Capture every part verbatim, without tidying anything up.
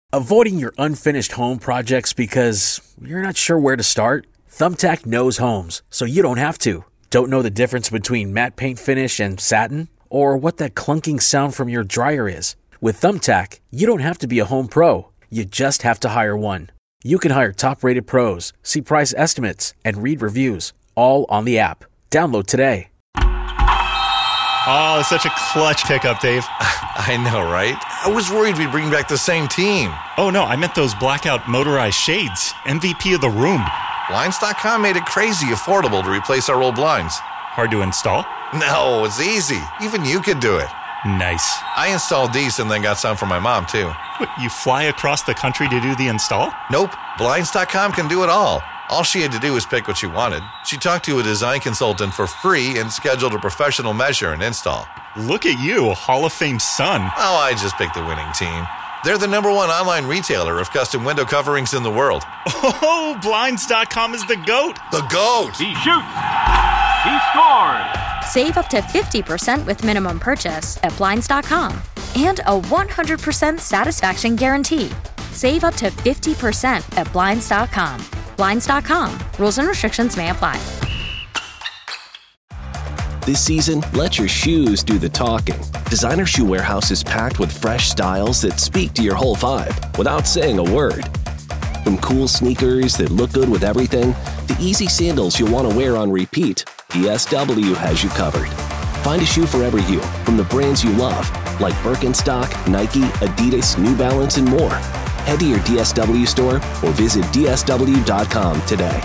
Avoiding your unfinished home projects because you're not sure where to start? Thumbtack knows homes, so you don't have to. Don't know the difference between matte paint finish and satin? Or what that clunking sound from your dryer is? With Thumbtack, you don't have to be a home pro. You just have to hire one. You can hire top-rated pros, see price estimates, and read reviews, all on the app. Download today. Oh, such a clutch pickup, Dave. I know, right? I was worried we'd bring back the same team. Oh, no, I meant those blackout motorized shades. M V P of the room. Blinds dot com made it crazy affordable to replace our old blinds. Hard to install? No, it's easy. Even you could do it. Nice. I installed these and then got some for my mom, too. What, you fly across the country to do the install? Nope. Blinds dot com can do it all. All she had to do was pick what she wanted. She talked to a design consultant for free and scheduled a professional measure and install. Look at you, a Hall of Fame son. Oh, I just picked the winning team. They're the number one online retailer of custom window coverings in the world. Oh, Blinds dot com is the GOAT. The GOAT! He shoots. He scores. Save up to fifty percent with minimum purchase at Blinds dot com. And a one hundred percent satisfaction guarantee. Save up to fifty percent at Blinds dot com. Blinds dot com. Rules and restrictions may apply. This season, let your shoes do the talking. Designer Shoe Warehouse is packed with fresh styles that speak to your whole vibe without saying a word. From cool sneakers that look good with everything, to easy sandals you'll want to wear on repeat, D S W has you covered. Find a shoe for every you from the brands you love, like Birkenstock, Nike, Adidas, New Balance, and more. Head to your D S W store or visit D S W dot com today.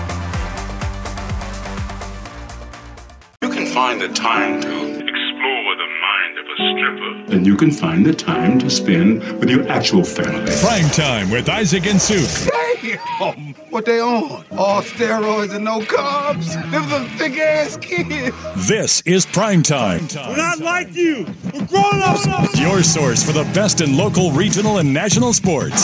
You can find the time to explore the mind of a stripper. And you can find the time to spend with your actual family. Prime Time with Isaac and Suk. Damn! What they on? All steroids and no carbs? Them some thick-ass kids. This is Prime Time. We're not like you. We're grown-ups. Your source for the best in local, regional, and national sports.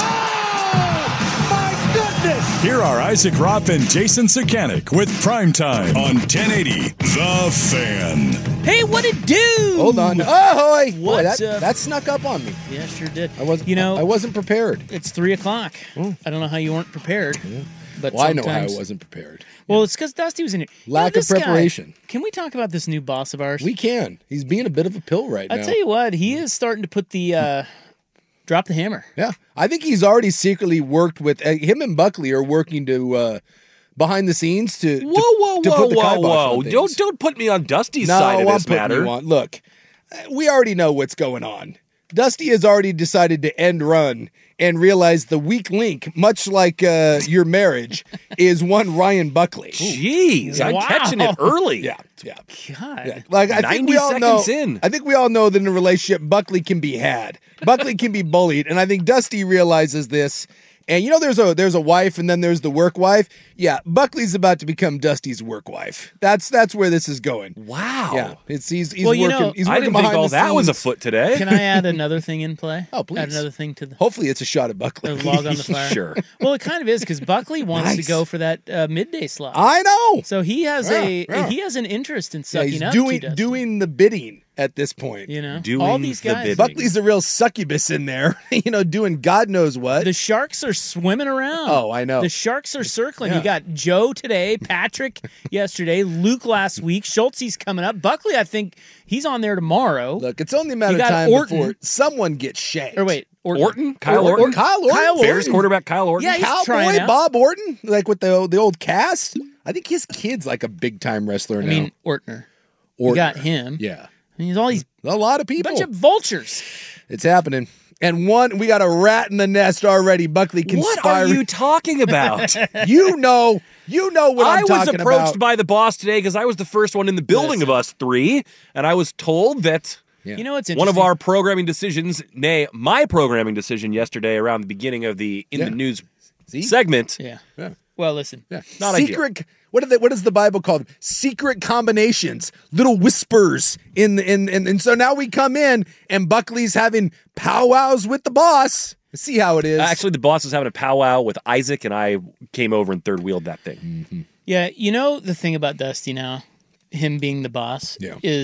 Oh, my goodness! Here are Isaac Ropp and Jason Sakanik with Prime Time on ten eighty The Fan. Hey, what it do? Hold on. Ahoy! Boy, What's that, up? that snuck up on me. Yeah, sure did. I wasn't, you know, I wasn't prepared. It's three o'clock. Mm. I don't know how you weren't prepared. Yeah. But well, I know how I wasn't prepared. Well, it's because Dusty was in here. Lack you know, of preparation. Guy, can we talk about this new boss of ours? We can. He's being a bit of a pill right I now. I tell you what, he is starting to put the uh, drop the hammer. Yeah, I think he's already secretly worked with uh, him and Buckley are working to uh, behind the scenes to. Whoa, whoa, to, to whoa, put the whoa, kibosh whoa! Don't don't put me on Dusty's no, side of I'm this putting matter. You on. Look, we already know what's going on. Dusty has already decided to end run and realize the weak link, much like uh, your marriage, is one Ryan Buckley. Jeez, I'm wow. catching it early. Yeah, yeah. God. Yeah. Like I think we all know. In. I think we all know that in a relationship, Buckley can be had. Buckley can be bullied, and I think Dusty realizes this. And you know, there's a there's a wife, and then there's the work wife. Yeah, Buckley's about to become Dusty's work wife. That's that's where this is going. Wow. Yeah, it's he's he's well, working. You know, he's working I didn't think all that scenes. was afoot today. Can I add another thing in play? Oh, please. Add another thing to the. Hopefully, it's a shot at Buckley. Log on the fire. Sure. Well, it kind of is because Buckley wants Nice. to go for that uh, midday slot. I know. So he has Yeah, a yeah. he has an interest in Yeah, sucking he's up doing to Dusty. doing the bidding at this point. You know, Doing all these the guys. bidding. Buckley's a real succubus in there. You know, doing God knows what. The Sharks are swimming around. Oh, I know. The Sharks are circling. Yeah. You got Joe today, Patrick yesterday, Luke last week, Schultze's coming up. Buckley, I think he's on there tomorrow. Look, it's only a matter You of got time Orton. before someone gets shanked. Or wait, Orton. Orton? Kyle Or- Orton? or Kyle Orton. Kyle Bears Orton. quarterback Kyle Orton? Yeah, he's trying Cowboy out. Bob Orton, like with the the old cast. I think his kid's like a big time wrestler I now. mean, Ortner. Orton. You got him. Yeah, I mean, he's all these a lot of people. bunch of vultures. It's happening. And one, we got a rat in the nest already. Buckley conspiring. What are you talking about? You know, you know what I'm I was talking approached about. by the boss today because I was the first one in the building Yes. of us three, and I was told that Yeah. You know what's one interesting? of our programming decisions, nay, my programming decision yesterday around the beginning of the In Yeah. the News See? segment. Yeah. Yeah. Well, listen. Yeah. Not secret. What are they, what is the Bible called? Secret combinations, little whispers in the, in, in and so now we come in and Buckley's having powwows with the boss. See how it is. Actually, the boss was having a powwow with Isaac, and I came over and third wheeled that thing. Mm-hmm. Yeah, you know the thing about Dusty now, him being the boss, Yeah. is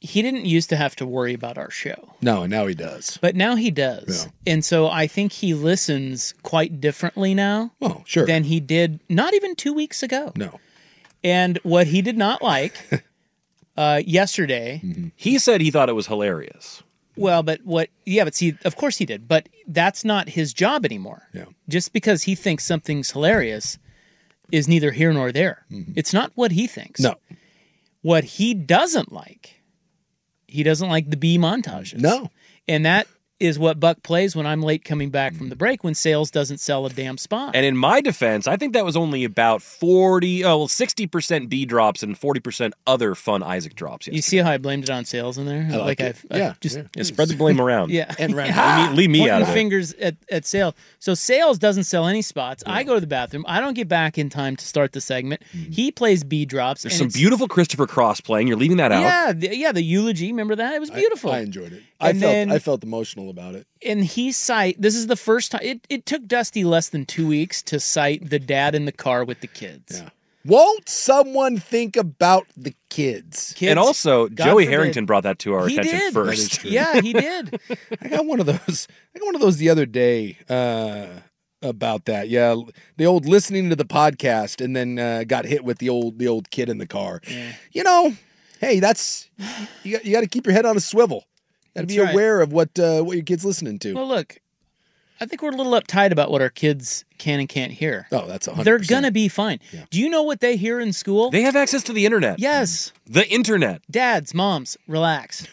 he didn't used to have to worry about our show. No, now he does. But now he does. Yeah. And so I think he listens quite differently now oh, sure. than he did not even two weeks ago. No. And what he did not like uh, yesterday... Mm-hmm. He said he thought it was hilarious. Well, but what... Yeah, but see, of course he did. But that's not his job anymore. Yeah. Just because he thinks something's hilarious is neither here nor there. Mm-hmm. It's not what he thinks. No. What he doesn't like... He doesn't like the bee montages. No. And that is what Buck plays when I'm late coming back from the break when Sales doesn't sell a damn spot. And in my defense, I think that was only about forty, oh, well, sixty percent B drops and forty percent other fun Isaac drops. Yesterday. You see how I blamed it on Sales in there? I like, like I've, yeah. I've just yeah. Yeah, spread the blame around. yeah. And around. leave me, leave me out of it. fingers at, at Sales. So Sales doesn't sell any spots. Yeah. I go to the bathroom. I don't get back in time to start the segment. Mm-hmm. He plays B drops. There's some beautiful Christopher Cross playing. You're leaving that out. Yeah, the, yeah, the eulogy. Remember that? It was beautiful. I, I enjoyed it. I and felt then, I felt emotional about it. And he cite this is the first time it, it took Dusty less than two weeks to cite the dad in the car with the kids. Yeah. Won't someone think about the kids? kids and also, God Joey forbid. Harrington brought that to our he attention did. first. Yeah, he did. I got one of those. I got one of those the other day uh, about that. Yeah, the old listening to the podcast and then uh, got hit with the old the old kid in the car. Yeah. You know, hey, that's you got, you got to keep your head on a swivel. Got to be right. aware of what uh, what your kid's listening to. Well, look, I think we're a little uptight about what our kids can and can't hear. Oh, that's one hundred percent. They're going to be fine. Yeah. Do you know what they hear in school? They have access to the internet. Yes. The internet. Dads, moms, relax.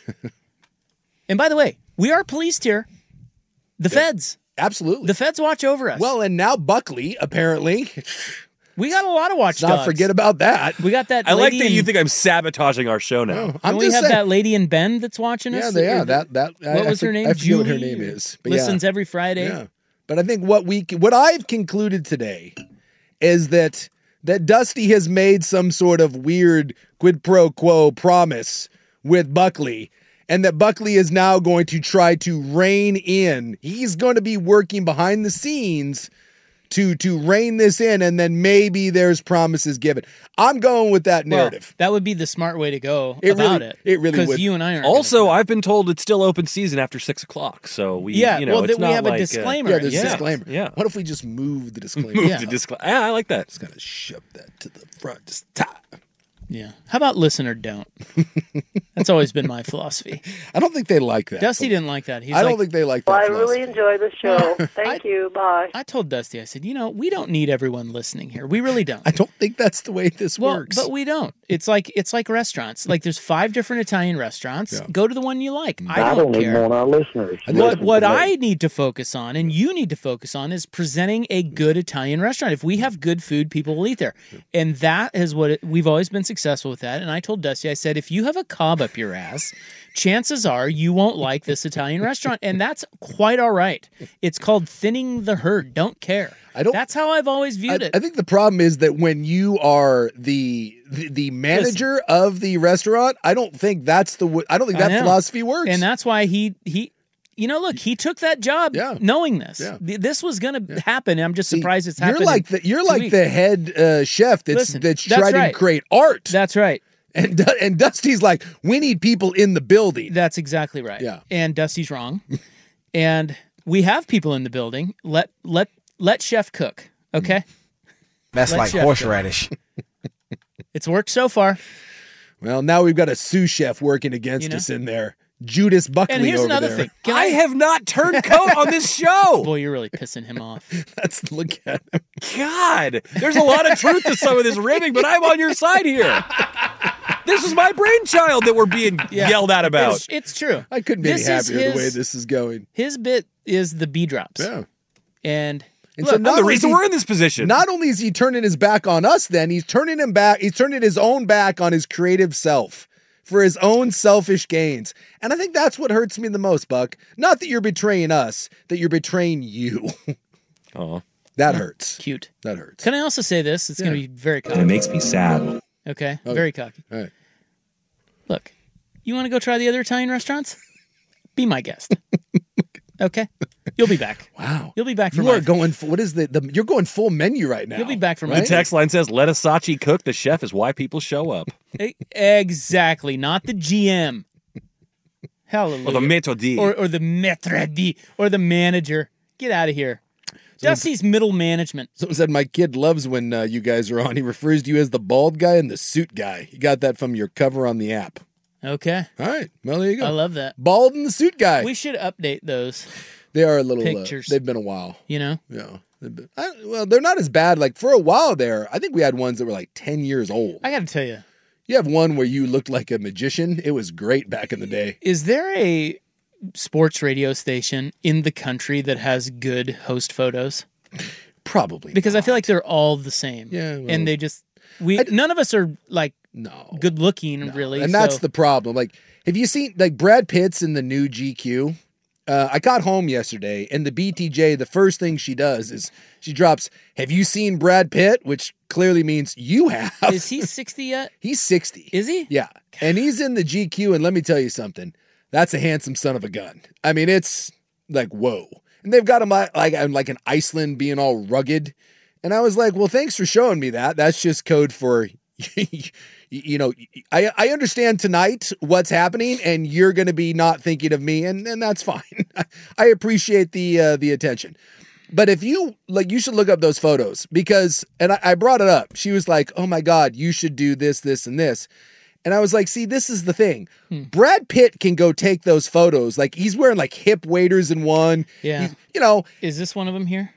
And by the way, we are policed here. The yeah, feds. Absolutely. The feds watch over us. Well, and now Buckley, apparently. We got a lot of watchdogs. Not forget about that. We got that. I like that in, you think I'm sabotaging our show now. No, I'm we just have saying. that lady in Bend that's watching us. Yeah, they are. That that. What I, was I her name? I forget Julie, what her name is. But listens yeah. every Friday. Yeah, but I think what we what I've concluded today is that that Dusty has made some sort of weird quid pro quo promise with Buckley. And that Buckley is now going to try to rein in. He's going to be working behind the scenes to to rein this in, and then maybe there's promises given. I'm going with that narrative. Well, that would be the smart way to go it about really, it. It really would. Because you and I aren't. Also, I've been told it's still open season after six o'clock. So we, yeah, you know, well, it's we not have like, a disclaimer. Uh, yeah, there's yeah, a disclaimer. Yeah. What if we just move the disclaimer? Move yeah. the disclaimer. Yeah, I like that. Just gotta shove that to the front. Just tap. Yeah. How about listen or don't? That's always been my philosophy. I don't think they like that. Dusty didn't like that. He's I don't like, think they like that. Well, I philosophy. really enjoy the show. Thank I, you. Bye. I told Dusty, I said, you know, we don't need everyone listening here. We really don't. I don't think that's the way this well, works. But we don't. It's like it's like restaurants. Like there's five different Italian restaurants. Yeah. Go to the one you like. I I don't don't care. even want our listeners. What what I need to focus on, and you need to focus on, is presenting a good Italian restaurant. If we have good food, people will eat there, and that is what it, we've always been successful with. That, and I told Dusty, I said, if you have a cob up your ass, chances are you won't like this Italian restaurant, and that's quite all right. It's called thinning the herd. Don't care. I don't. That's how I've always viewed I, it. I think the problem is that when you are the the, the manager Listen, of the restaurant, I don't think that's the. I don't think that philosophy works. And that's why he he. You know, look, he took that job yeah. knowing this. Yeah. This was going to yeah. happen. I'm just surprised See, it's happened. You're like the you're like weeks. the head uh, chef that's Listen, that's, that's trying right. to create art. That's right. And and Dusty's like, we need people in the building. That's exactly right. Yeah. And Dusty's wrong. And we have people in the building. Let let let chef cook. Okay. That's let like horseradish. It's worked so far. Well, now we've got a sous chef working against you know? us in there. Judas Buckley and here's over another there. thing. Can I, I have not turned coat on this show. Boy, you're really pissing him off. Let's look at him. God, there's a lot of truth to some of this ribbing, but I'm on your side here. This is my brainchild that we're being yeah. yelled at about. It's, it's true. I couldn't be this any happier his, the way this is going. His bit is the B drops. Yeah. And, and look, so not the reason he, we're in this position. Not only is he turning his back on us, then he's turning him back. He's turning his own back on his creative self for his own selfish gains. And I think that's what hurts me the most, Buck. Not that you're betraying us, that you're betraying you. Oh, that hurts. Cute. That hurts. Can I also say this? It's yeah. going to be very cocky. And it makes me sad. Okay. okay. Very cocky. All right. Look, you want to go try the other Italian restaurants? Be my guest. Okay? You'll be back. Wow. You'll be back for You my are going for, what is the, the, you're going full menu right now. You'll be back for right? my The text line says, let Asachi cook. The chef is why people show up. Exactly. Not the G M. Hallelujah. Or the maître d'. Or, or the maître d'. Or the manager. Get out of here. Dusty's middle management. Someone said, my kid loves when uh, you guys are on. He refers to you as the bald guy and the suit guy. You got that from your cover on the app. Okay. All right. Well, there you go. I love that. Bald and the suit guy. We should update those. They are a little, pictures. Uh, they've been a while. You know? Yeah. Been, I, well, they're not as bad. Like, for a while there, I think we had ones that were like ten years old. I got to tell you. You have one where you looked like a magician. It was great back in the day. Is there a sports radio station in the country that has good host photos? Probably. Because not. I feel like they're all the same. Yeah. Well, and they just, we I, none of us are like no good looking, no. really. And so. that's the problem. Like, have you seen, like, Brad Pitt's in the new G Q? Uh, I got home yesterday, and the B T J, the first thing she does is she drops, have you seen Brad Pitt? Which clearly means you have. Is he sixty yet? He's sixty. Is he? Yeah. And he's in the G Q, and let me tell you something. That's a handsome son of a gun. I mean, it's like, whoa. And they've got him like, like in Iceland being all rugged. And I was like, well, thanks for showing me that. That's just code for, you know, I, I understand tonight what's happening, and you're going to be not thinking of me, and, and that's fine. I appreciate the uh, the attention. But if you, like, you should look up those photos because, and I, I brought it up. She was like, oh my God, you should do this, this, and this. And I was like, see, this is the thing. Hmm. Brad Pitt can go take those photos. Like, he's wearing like hip waders in one. Yeah. He's, you know. Is this one of them here?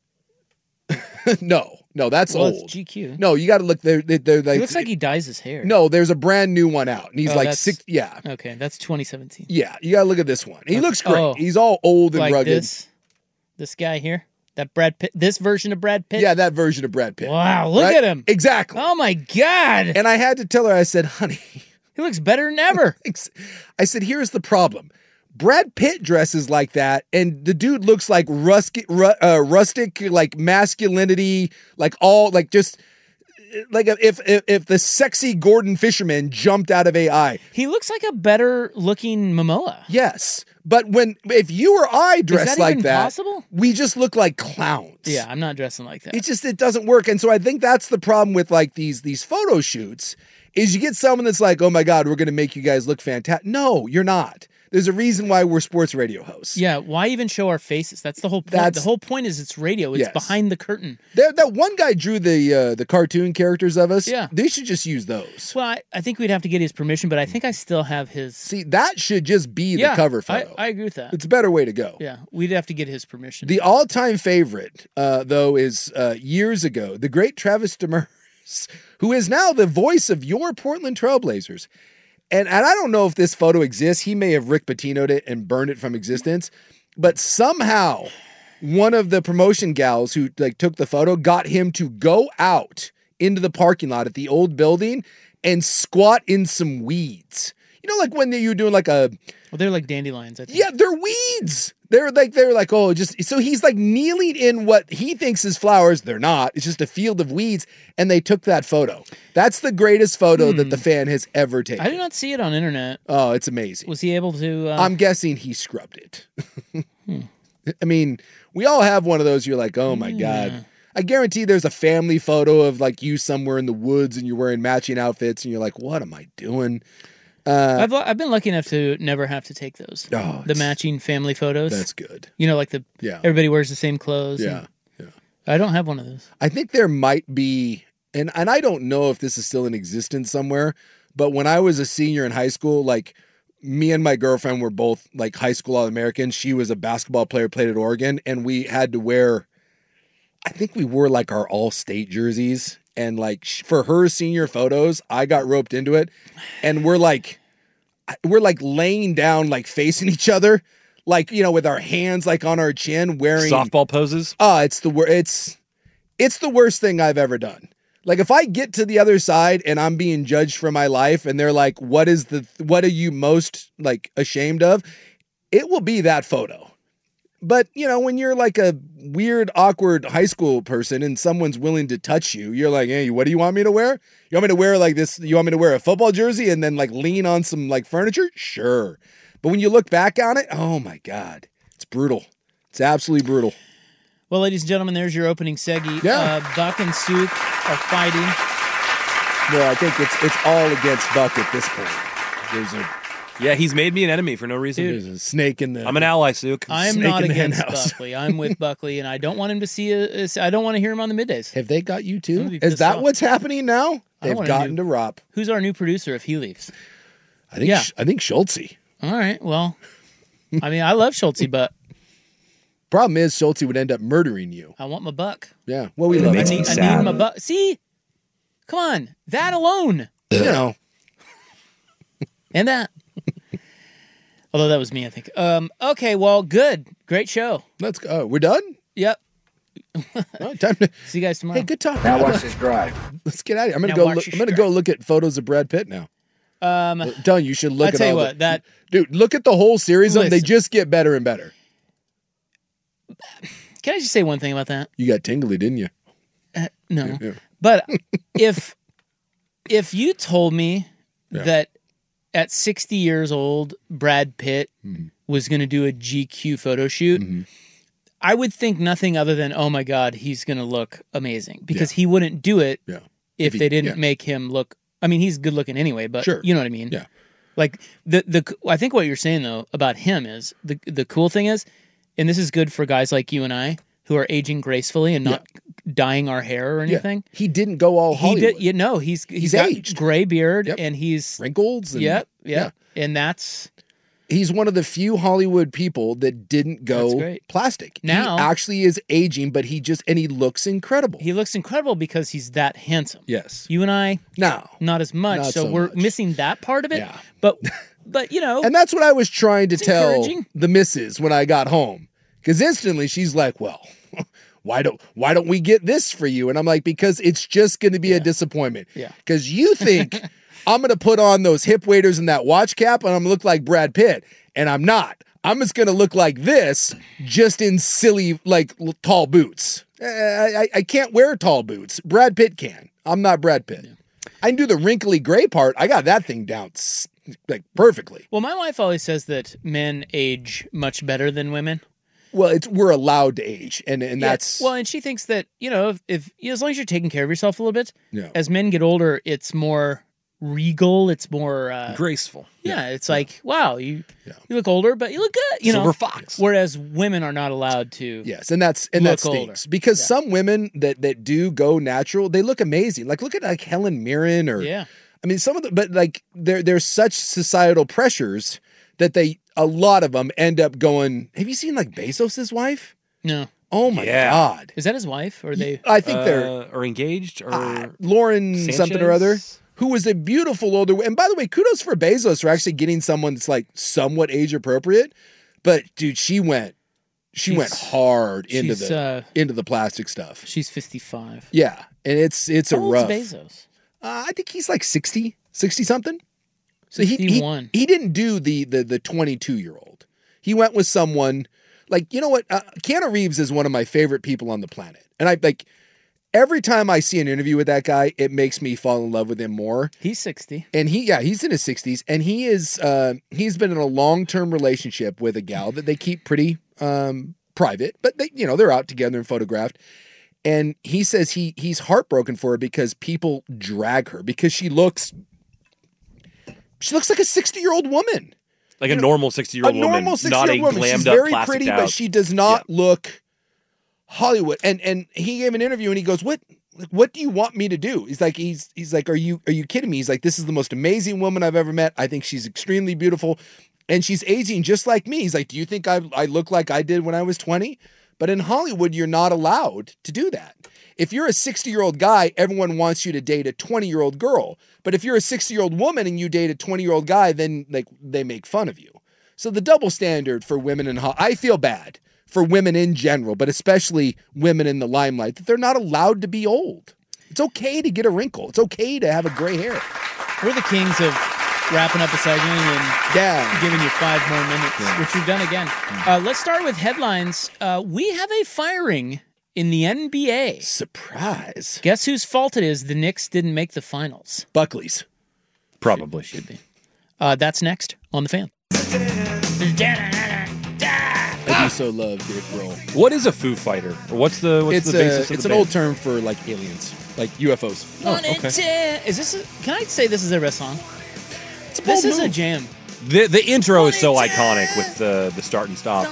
no, no, that's well, old. It's G Q. No, you got to look. They're, they're like. It looks like he dyes his hair. No, there's a brand new one out. And he's oh, like six. Yeah. Okay, that's twenty seventeen. Yeah, you got to look at this one. He okay. looks great. Oh, he's all old and like rugged. This, this guy here. That Brad Pitt, this version of Brad Pitt? Yeah, that version of Brad Pitt. Wow, look right? at him. Exactly. Oh my God. And I had to tell her, I said, honey. He looks better than ever. I said, here's the problem. Brad Pitt dresses like that, and the dude looks like rustic, uh, rustic, like masculinity, like all, like just, like if, if if the sexy Gordon Fisherman jumped out of A I. He looks like a better looking Momoa. Yes. But when if you or I dress Is that like even that, possible? we just look like clowns. Yeah, I'm not dressing like that. It just it doesn't work. And so I think that's the problem with like these these photo shoots is you get someone that's like, oh my God, we're gonna make you guys look fantastic. No, you're not. There's a reason why we're sports radio hosts. Yeah, why even show our faces? That's the whole point. That's, the whole point is it's radio. It's yes. behind the curtain. There, that one guy drew the uh, the cartoon characters of us. Yeah. They should just use those. Well, I, I think we'd have to get his permission, but I think I still have his. See, that should just be the yeah, cover photo. I, I agree with that. It's a better way to go. Yeah, we'd have to get his permission. The all-time favorite, uh, though, is uh, years ago, the great Travis Demers, who is now the voice of your Portland Trailblazers. And, and I don't know if this photo exists. He may have Rick Pitino'd it and burned it from existence. But somehow, one of the promotion gals who like took the photo got him to go out into the parking lot at the old building and squat in some weeds. You know, like when you're doing like a... Well, they're like dandelions, I think. Yeah, they're weeds. They're like, they're like, oh, just... So he's like kneeling in what he thinks is flowers. They're not. It's just a field of weeds. And they took that photo. That's the greatest photo hmm. that the fan has ever taken. I did not see it on internet. Oh, it's amazing. Was he able to... Uh... I'm guessing he scrubbed it. hmm. I mean, we all have one of those. You're like, oh my God. Yeah. I guarantee there's a family photo of like you somewhere in the woods and you're wearing matching outfits and you're like, what am I doing? Uh, I've I've been lucky enough to never have to take those. Oh, the matching family photos. That's good. You know, like the yeah. everybody wears the same clothes. Yeah, yeah. I don't have one of those. I think there might be, and and I don't know if this is still in existence somewhere, but when I was a senior in high school, like me and my girlfriend were both like high school All-Americans. She was a basketball player, played at Oregon, and we had to wear, I think we wore like our all-state jerseys. And like for her senior photos, I got roped into it, and we're like, we're like laying down, like facing each other, like, you know, with our hands like on our chin, wearing softball poses. Oh, it's the worst. It's it's the worst thing I've ever done. Like if I get to the other side and I'm being judged for my life, and they're like, "What is the what are you most like ashamed of?" It will be that photo. But, you know, when you're like a weird, awkward high school person and someone's willing to touch you, you're like, hey, what do you want me to wear? You want me to wear like this? You want me to wear a football jersey and then like lean on some like furniture? Sure. But when you look back on it, oh my God, it's brutal. It's absolutely brutal. Well, ladies and gentlemen, there's your opening seggy. Yeah. Uh, Buck and Souk are fighting. Well, I think it's it's all against Buck at this point. There's a Yeah, he's made me an enemy for no reason. Dude. There's a snake in the. I'm an ally, Suk. I'm Snake not in the hen against house. Buckley. I'm with Buckley, and I don't want him to see a. a I don't want to hear him on the middays. Have they got you I'm too? gonna be Is pissed that off. what's happening now? I They've want a gotten new- to Rop. Who's our new producer if he leaves? I think. Yeah. Sh- I think Schultze. All right. Well, I mean, I love Schultze, but Problem is, Schultze would end up murdering you. I want my buck. Yeah. Well, we It love makes I it. me need, I sad. need my buck. See, come on, that alone, You know. and that. Although that was me, I think. Um. Okay. Well, good. Great show. Let's go. Oh, we're done. Yep. All right, time to. See you guys tomorrow. Hey, good talk. Now watch this drive. Let's get out of here. I'm gonna Now go. watch Look, your I'm gonna stride. go look at photos of Brad Pitt now. Um. I'm telling you, you should look I'll at tell you all what. the, That dude. Look at the whole series of them. They Listen. just get better and better. can I just say one thing about that? You got tingly, didn't you? Uh, no. Yeah. But if if you told me Yeah. that at sixty years old Brad Pitt Mhm. was going to do a G Q photo shoot, Mhm. I would think nothing other than, oh my God, he's going to look amazing, because he wouldn't do it Yeah. if If he- they didn't yeah. make him look. I mean, he's good looking anyway, but Sure. you know what I mean. Yeah. Like the the I think what you're saying though about him is the the cool thing is, and this is good for guys like you and I who are aging gracefully and not dyeing our hair or Yeah. anything. He didn't go all He Hollywood. did, you know, he's he's, He's got aged. gray beard Yep. and he's Wrinkles. And, yep, yep, and that's He's one of the few Hollywood people that didn't That's go great. plastic. Now- he actually is aging, but he just and he looks incredible. he looks incredible because he's that handsome. Yes. You and I, No. not as much, Not so, so we're much. missing that part of it. Yeah. But but you know, And that's what I was trying to It's tell encouraging. the missus when I got home. Because instantly she's like, well, why don't why don't we get this for you? And I'm like, because it's just going to be a disappointment. Yeah. Because you think I'm going to put on those hip waders and that watch cap and I'm going to look like Brad Pitt. And I'm not. I'm just going to look like this, just in silly, like l- tall boots. I, I, I can't wear tall boots. Brad Pitt can. I'm not Brad Pitt. I can do the wrinkly gray part. I got that thing down s- like perfectly. well, my wife always says that men age much better than women. Well, it's we're allowed to age, and and Yeah, that's well, and she thinks that, you know, if, if as long as you're taking care of yourself a little bit, Yeah. as men get older, it's more regal. It's more uh, Graceful. Yeah, it's like, wow, you you look older, but you look good. You Silver know, fox. Whereas women are not allowed to. yes, and that's and that Look stinks older. because Yeah. some women that that do go natural, they look amazing. Like look at like Helen Mirren or Yeah. I mean some of the but like there there's such societal pressures that they a lot of them end up going. Have you seen like Bezos's wife? No. Oh my Yeah. god, Is that his wife or they? I think they're Uh, or engaged or uh, Lauren something or other. Sanchez? Who was a beautiful older. And by the way, kudos for Bezos for actually getting someone that's like somewhat age appropriate. But dude, she went, she went She's- hard into she's, the uh, into the plastic stuff. She's fifty-five. Yeah, and it's it's How a old's rough. Bezos? Uh, I think he's like sixty, sixty something. So he, he fifty-one. he didn't do the the the twenty-two year old. He went with someone like you know what? Uh, Keanu Reeves is one of my favorite people on the planet, and I like. Every time I see an interview with that guy, it makes me fall in love with him more. He's sixty. And he, yeah, he's in his sixties, and he is, uh, he's been in a long-term relationship with a gal that they keep pretty um, private, but they, you know, they're out together and photographed. And he says he he's heartbroken for her because people drag her because she looks, she looks like a sixty-year-old woman, like a normal sixty-year-old a woman, normal not a sixty-year-old woman. glammed She's up, very plastic pretty, out. but she does not look Hollywood. And and he gave an interview and he goes, "What like, what do you want me to do?" He's like, he's he's like, "Are you are you kidding me?" He's like, "This is the most amazing woman I've ever met. I think she's extremely beautiful, and she's aging just like me." He's like, "Do you think I I look like I did when I was twenty?" But in Hollywood, you're not allowed to do that. If you're a sixty-year-old guy, everyone wants you to date a twenty-year-old girl. But if you're a sixty-year-old woman and you date a twenty-year-old guy, then like they make fun of you. So the double standard for women in Ho- I feel bad for women in general, but especially women in the limelight, that they're not allowed to be old. It's okay to get a wrinkle. It's okay to have a gray hair. We're the kings of wrapping up a segment and yeah. giving you five more minutes, Yeah. which we've done again. Uh, let's start with headlines. Uh, we have a firing in the N B A. Surprise. Guess whose fault it is the Knicks didn't make the finals? Buckley's. Probably. Should, should be. Uh, that's next on The Fan. I do so love Dave Grohl. What is a Foo Fighter? Or what's the what's It's the basis a, of it's the an band? old term for like aliens, like U F Os. One and ten. Is this? A, can I say this is their best song? It's a This bold is a move. jam. The the intro is so iconic with the the start and stop.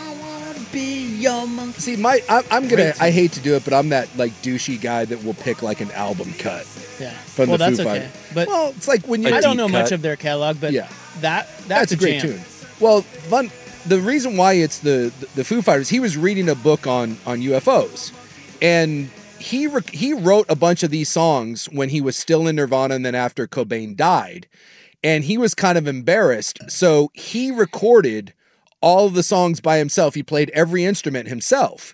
See, my I, I'm gonna. I hate to do it, but I'm that like douchey guy that will pick like an album cut. Yeah. From well, the that's Foo okay. Fighters. But well, it's like when you. I don't know cut. much of their catalog, but yeah. that that's, that's a, a great jam. tune. Well, fun. The reason why it's the the Foo Fighters, he was reading a book on on U F Os, and he re- he wrote a bunch of these songs when he was still in Nirvana, and then after Cobain died, and he was kind of embarrassed, so he recorded all of the songs by himself. He played every instrument himself,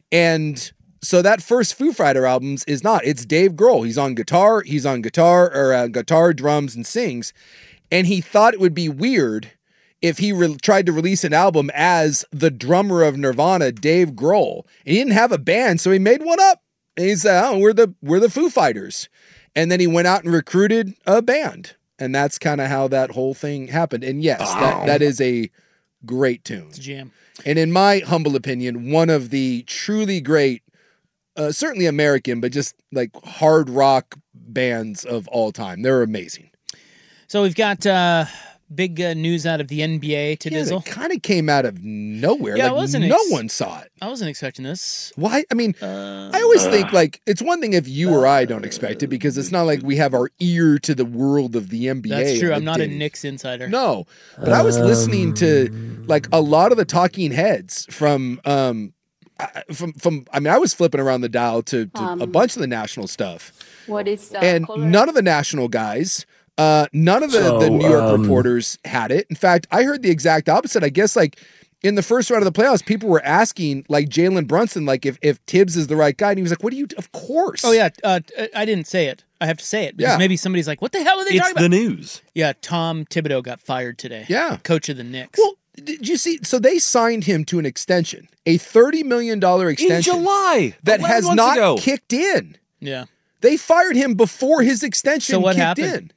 and so that first Foo Fighter albums is not. It's Dave Grohl. He's on guitar. He's on guitar or uh, guitar, drums, and sings, and he thought it would be weird if he re- tried to release an album as the drummer of Nirvana, Dave Grohl. And he didn't have a band, so he made one up. And he said, oh, we're the we're the Foo Fighters. And then he went out and recruited a band. And that's kind of how that whole thing happened. And yes, oh. that, that is a great tune. It's a jam. And in my humble opinion, one of the truly great, uh, certainly American, but just like hard rock bands of all time. They're amazing. So we've got... Uh... Big uh, news out of the N B A to yeah, Dizzle. It kind of came out of nowhere. Yeah, like I wasn't no ex- one saw it. I wasn't expecting this. Why? I mean, uh, I always uh, think like it's one thing if you uh, or I don't expect it because it's not like we have our ear to the world of the N B A. That's true. I'm not a Knicks insider. No, but I was listening to like a lot of the talking heads from um from from. I mean, I was flipping around the dial to, to um, a bunch of the national stuff. What is uh, and color? None of the national guys. Uh, none of the, so, the New York um, reporters had it. In fact, I heard the exact opposite. I guess like in the first round of the playoffs, people were asking like Jalen Brunson, like if, if Tibbs is the right guy. And he was like, what do you, of course. Oh yeah. Uh, I didn't say it. I have to say it because yeah. maybe somebody's like, what the hell are they it's talking about? It's the news. Yeah. Tom Thibodeau got fired today. Yeah. Coach of the Knicks. Well, did you see? So they signed him to an extension, a thirty million dollars extension. In July. That has not ago. kicked in. Yeah. They fired him before his extension so what kicked happened? in.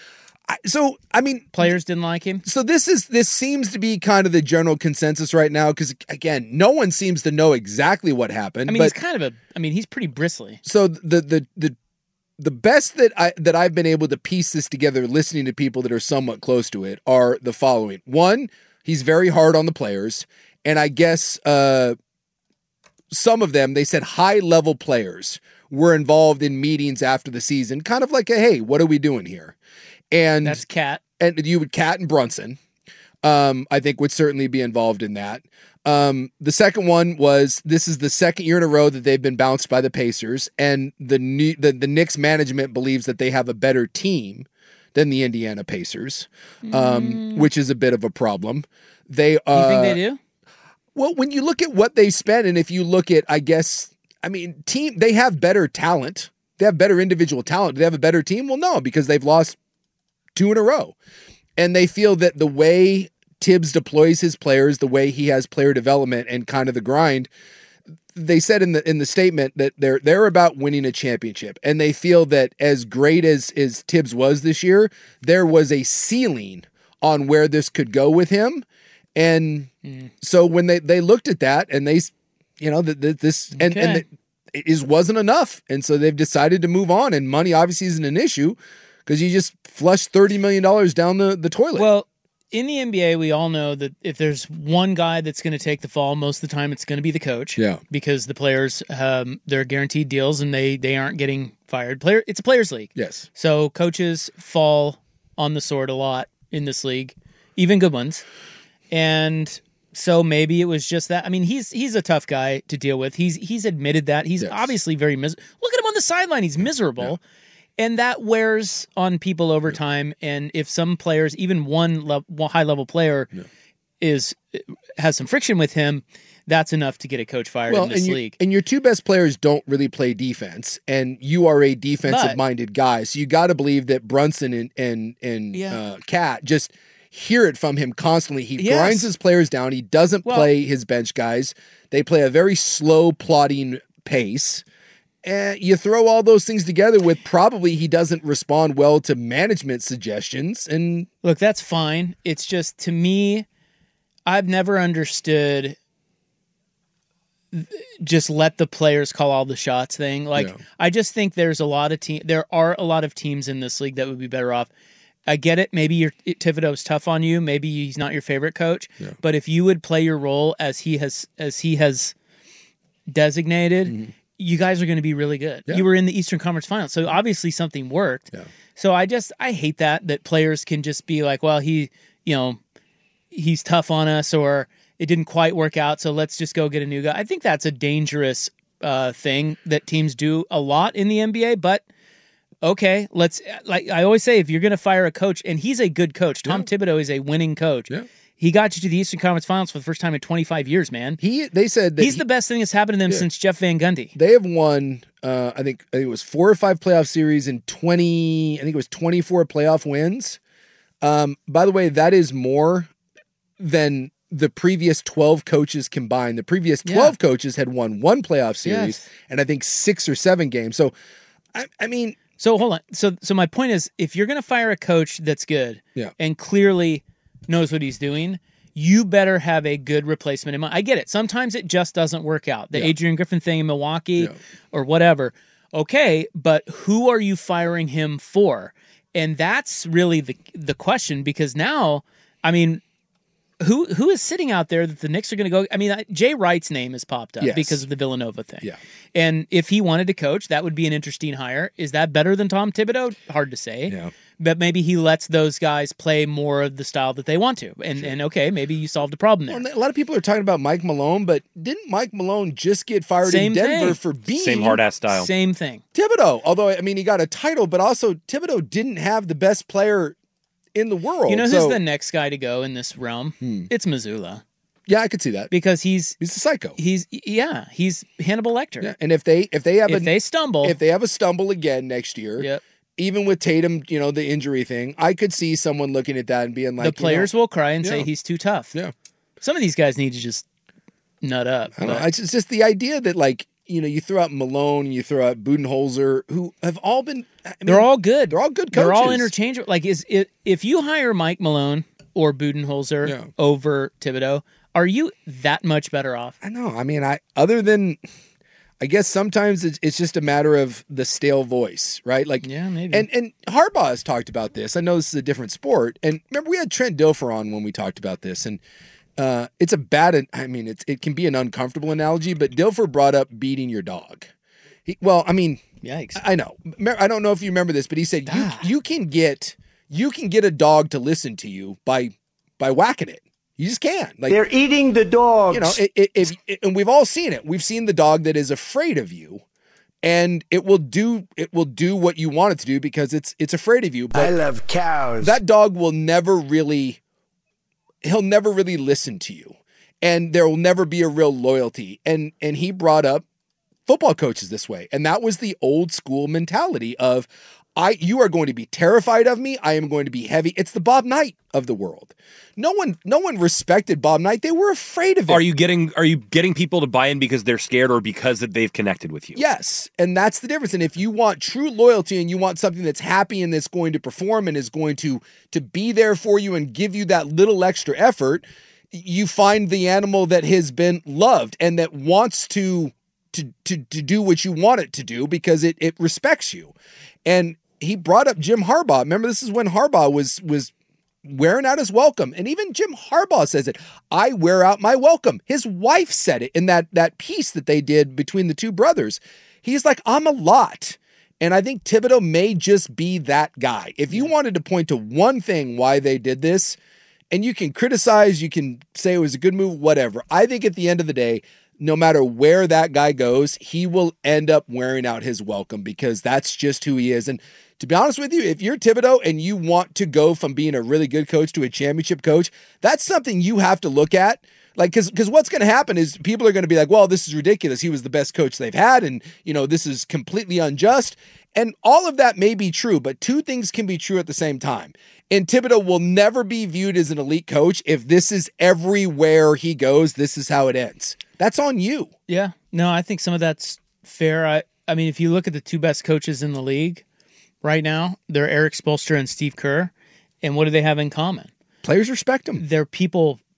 I, so, I mean... Players didn't like him? So this is this seems to be kind of the general consensus right now because, again, no one seems to know exactly what happened. I mean, but, he's kind of a... I mean, he's pretty bristly. So the the the the best that, I, that I've been able to piece this together listening to people that are somewhat close to it are the following. One, he's very hard on the players. And I guess uh, some of them, they said high-level players were involved in meetings after the season, kind of like a, hey, what are we doing here? And that's Cat. And you would Cat and Brunson, um, I think would certainly be involved in that. Um, the second one was this is the second year in a row that they've been bounced by the Pacers, and the new, the, the Knicks management believes that they have a better team than the Indiana Pacers, um, mm. which is a bit of a problem. They uh, you think they do? Well, when you look at what they spend, and if you look at, I guess, I mean, team, they have better talent. They have better individual talent. Do they have a better team? Well, no, because they've lost two in a row. And they feel that the way Tibbs deploys his players, the way he has player development and kind of the grind, they said in the in the statement that they're they're about winning a championship. And they feel that as great as, as Tibbs was this year, there was a ceiling on where this could go with him. And mm. so when they, they looked at that and they, you know, that this okay. and, and the, it is wasn't enough. And so they've decided to move on. And money obviously isn't an issue, because you just flushed thirty million dollars down the, the toilet. Well, in the N B A, we all know that if there's one guy that's going to take the fall, most of the time it's going to be the coach. Yeah. Because the players, um, they're guaranteed deals and they, they aren't getting fired. Player, It's a players' league. Yes. So coaches fall on the sword a lot in this league, even good ones. And so maybe it was just that. I mean, he's he's a tough guy to deal with. He's he's admitted that. He's yes. obviously very miserable. Look at him on the sideline. He's miserable. Yeah. And that wears on people over time. And if some players, even one le- high-level player, yeah. is has some friction with him, that's enough to get a coach fired well, in this and league. And your two best players don't really play defense, and you are a defensive-minded guy. So you got to believe that Brunson and and and yeah. uh, Cat just hear it from him constantly. He yes. grinds his players down. He doesn't well, play his bench guys. They play a very slow, plodding pace. And you throw all those things together with probably he doesn't respond well to management suggestions. And look, that's fine. It's just, to me, I've never understood just let the players call all the shots thing. Like, yeah. I just think there's a lot of team. There are a lot of teams in this league that would be better off I get it. Maybe your Thibodeau's tough on you. Maybe he's not your favorite coach. Yeah. But if you would play your role as he has as he has designated, mm-hmm. you guys are going to be really good. Yeah. You were in the Eastern Conference Finals, so obviously something worked. Yeah. So I just I hate that that players can just be like, well, he you know he's tough on us, or it didn't quite work out, so let's just go get a new guy. I think that's a dangerous uh, thing that teams do a lot in the N B A, but. Okay, let's like I always say, if you're going to fire a coach, and he's a good coach, Tom yeah. Thibodeau is a winning coach. Yeah. He got you to the Eastern Conference Finals for the first time in twenty-five years, man. He they said that he's he, the best thing that's happened to them yeah. since Jeff Van Gundy. They have won, uh, I think, I think it was four or five playoff series and twenty. I think it was twenty-four playoff wins. Um, by the way, that is more than the previous twelve coaches combined. The previous twelve yeah. coaches had won one playoff series yes. and I think six or seven games. So, I, I mean. So hold on. So so my point is, if you're going to fire a coach that's good yeah. and clearly knows what he's doing, you better have a good replacement in mind. I get it. Sometimes it just doesn't work out. The yeah. Adrian Griffin thing in Milwaukee yeah. or whatever. Okay, but who are you firing him for? And that's really the the question, because now, I mean, who who is sitting out there that the Knicks are going to go? I mean, Jay Wright's name has popped up yes. because of the Villanova thing. Yeah. And if he wanted to coach, that would be an interesting hire. Is that better than Tom Thibodeau? Hard to say. Yeah. But maybe he lets those guys play more of the style that they want to. And, sure. and okay, maybe you solved a problem there. Well, a lot of people are talking about Mike Malone, but didn't Mike Malone just get fired Same in Denver thing. for being Same hard-ass style. Same thing. Thibodeau? Although, I mean, he got a title, but also Thibodeau didn't have the best player in the world. You know who's so, the next guy to go in this realm? Hmm. It's Missoula. Yeah, I could see that. Because he's he's a psycho. He's yeah, he's Hannibal Lecter. Yeah. And if they if they have if a, they stumble, if they have a stumble again next year, yep. even with Tatum, you know, the injury thing, I could see someone looking at that and being like, the players you know, will cry and yeah. say he's too tough. Yeah. Some of these guys need to just nut up. I don't know. It's just the idea that, like, you know, you throw out Malone, you throw out Budenholzer, who have all been. I mean, they're all good. They're all good coaches. They're all interchangeable. Like, is it if you hire Mike Malone or Budenholzer yeah. over Thibodeau, are you that much better off? I know. I mean, I other than, I guess sometimes it's, it's just a matter of the stale voice, right? Like, yeah, maybe. And and Harbaugh has talked about this. I know this is a different sport, and remember we had Trent Dilfer on when we talked about this, and. Uh, it's a bad, I mean, it's, it can be an uncomfortable analogy, but Dilfer brought up beating your dog. He, well, I mean, yikes. I know. I don't know if you remember this, but he said you you can get you can get a dog to listen to you by by whacking it. You just can. Like, they're eating the dogs. You know, it, it, if, it, and we've all seen it. We've seen the dog that is afraid of you, and it will do it will do what you want it to do because it's it's afraid of you. But I love cows. That dog will never really. He'll never really listen to you, and there will never be a real loyalty. And and he brought up football coaches this way, and that was the old school mentality of, I you are going to be terrified of me. I am going to be heavy. It's the Bob Knight of the world. No one no one respected Bob Knight. They were afraid of him. Are you getting are you getting people to buy in because they're scared or because they've connected with you? Yes, and that's the difference. And if you want true loyalty and you want something that's happy and that's going to perform and is going to to be there for you and give you that little extra effort, you find the animal that has been loved and that wants to to to, to do what you want it to do because it it respects you. And he brought up Jim Harbaugh. Remember, this is when Harbaugh was was wearing out his welcome. And even Jim Harbaugh says it. I wear out my welcome. His wife said it in that that piece that they did between the two brothers. He's like, I'm a lot. And I think Thibodeau may just be that guy. If you wanted to point to one thing why they did this, and you can criticize, you can say it was a good move, whatever. I think at the end of the day, no matter where that guy goes, he will end up wearing out his welcome because that's just who he is. And to be honest with you, if you're Thibodeau and you want to go from being a really good coach to a championship coach, that's something you have to look at. Like, because because what's going to happen is people are going to be like, well, this is ridiculous. He was the best coach they've had, and, you know, this is completely unjust. And all of that may be true, but two things can be true at the same time. And Thibodeau will never be viewed as an elite coach if this is everywhere he goes, this is how it ends. That's on you. Yeah. No, I think some of that's fair. I, I mean, if you look at the two best coaches in the league right now, they're Eric Spoelstra and Steve Kerr. And what do they have in common? Players respect them. They're people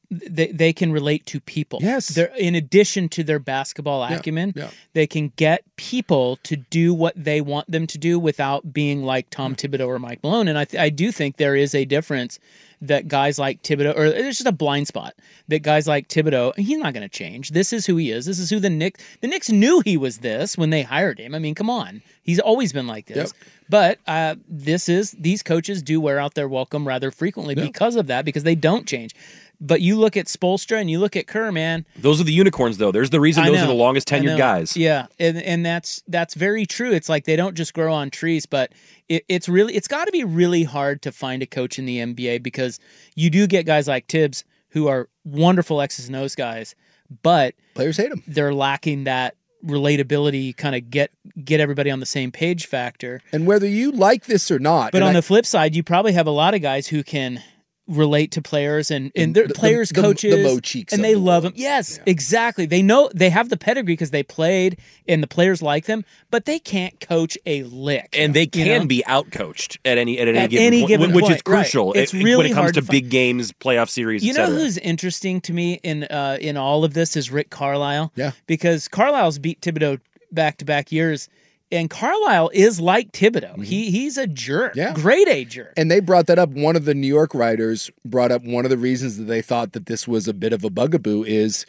they, they can relate to people. Yes. They're, in addition to their basketball acumen, yeah. they can get people to do what they want them to do without being like Tom Thibodeau or Mike Malone. And I, th- I do think there is a difference that guys like Thibodeau, or there's just a blind spot that guys like Thibodeau, he's not going to change. This is who he is. This is who the Knicks, the Knicks knew he was this when they hired him. I mean, come on. He's always been like this. Yep. But uh, this is, these coaches do wear out their welcome rather frequently yep. because of that, because they don't change. But you look at Spoelstra and you look at Kerr, man. Those are the unicorns, though. There's the reason those are the longest tenured guys. Yeah, and and that's that's very true. It's like they don't just grow on trees, but it, it's really it's got to be really hard to find a coach in the N B A, because you do get guys like Tibbs who are wonderful X's and O's guys, but players hate them. They're lacking that relatability, kind of get get everybody on the same page factor. And whether you like this or not, but on I, the flip side, you probably have a lot of guys who can relate to players and, and their the, players, the, coaches, the, the Mo Cheeks and they the love world. them. Yes, yeah. exactly. They know they have the pedigree because they played and the players like them, but they can't coach a lick. And they can you know? be outcoached at any at any at given any point, given which point, is crucial. Right. It's it, really when it comes hard to, to big games, playoff series. You et know cetera. who's interesting to me in uh, in all of this is Rick Carlisle. Yeah, because Carlisle's beat Thibodeau back to back years. And Carlisle is like Thibodeau. Mm-hmm. He he's a jerk. Yeah. Grade A jerk. And they brought that up. One of the New York writers brought up one of the reasons that they thought that this was a bit of a bugaboo is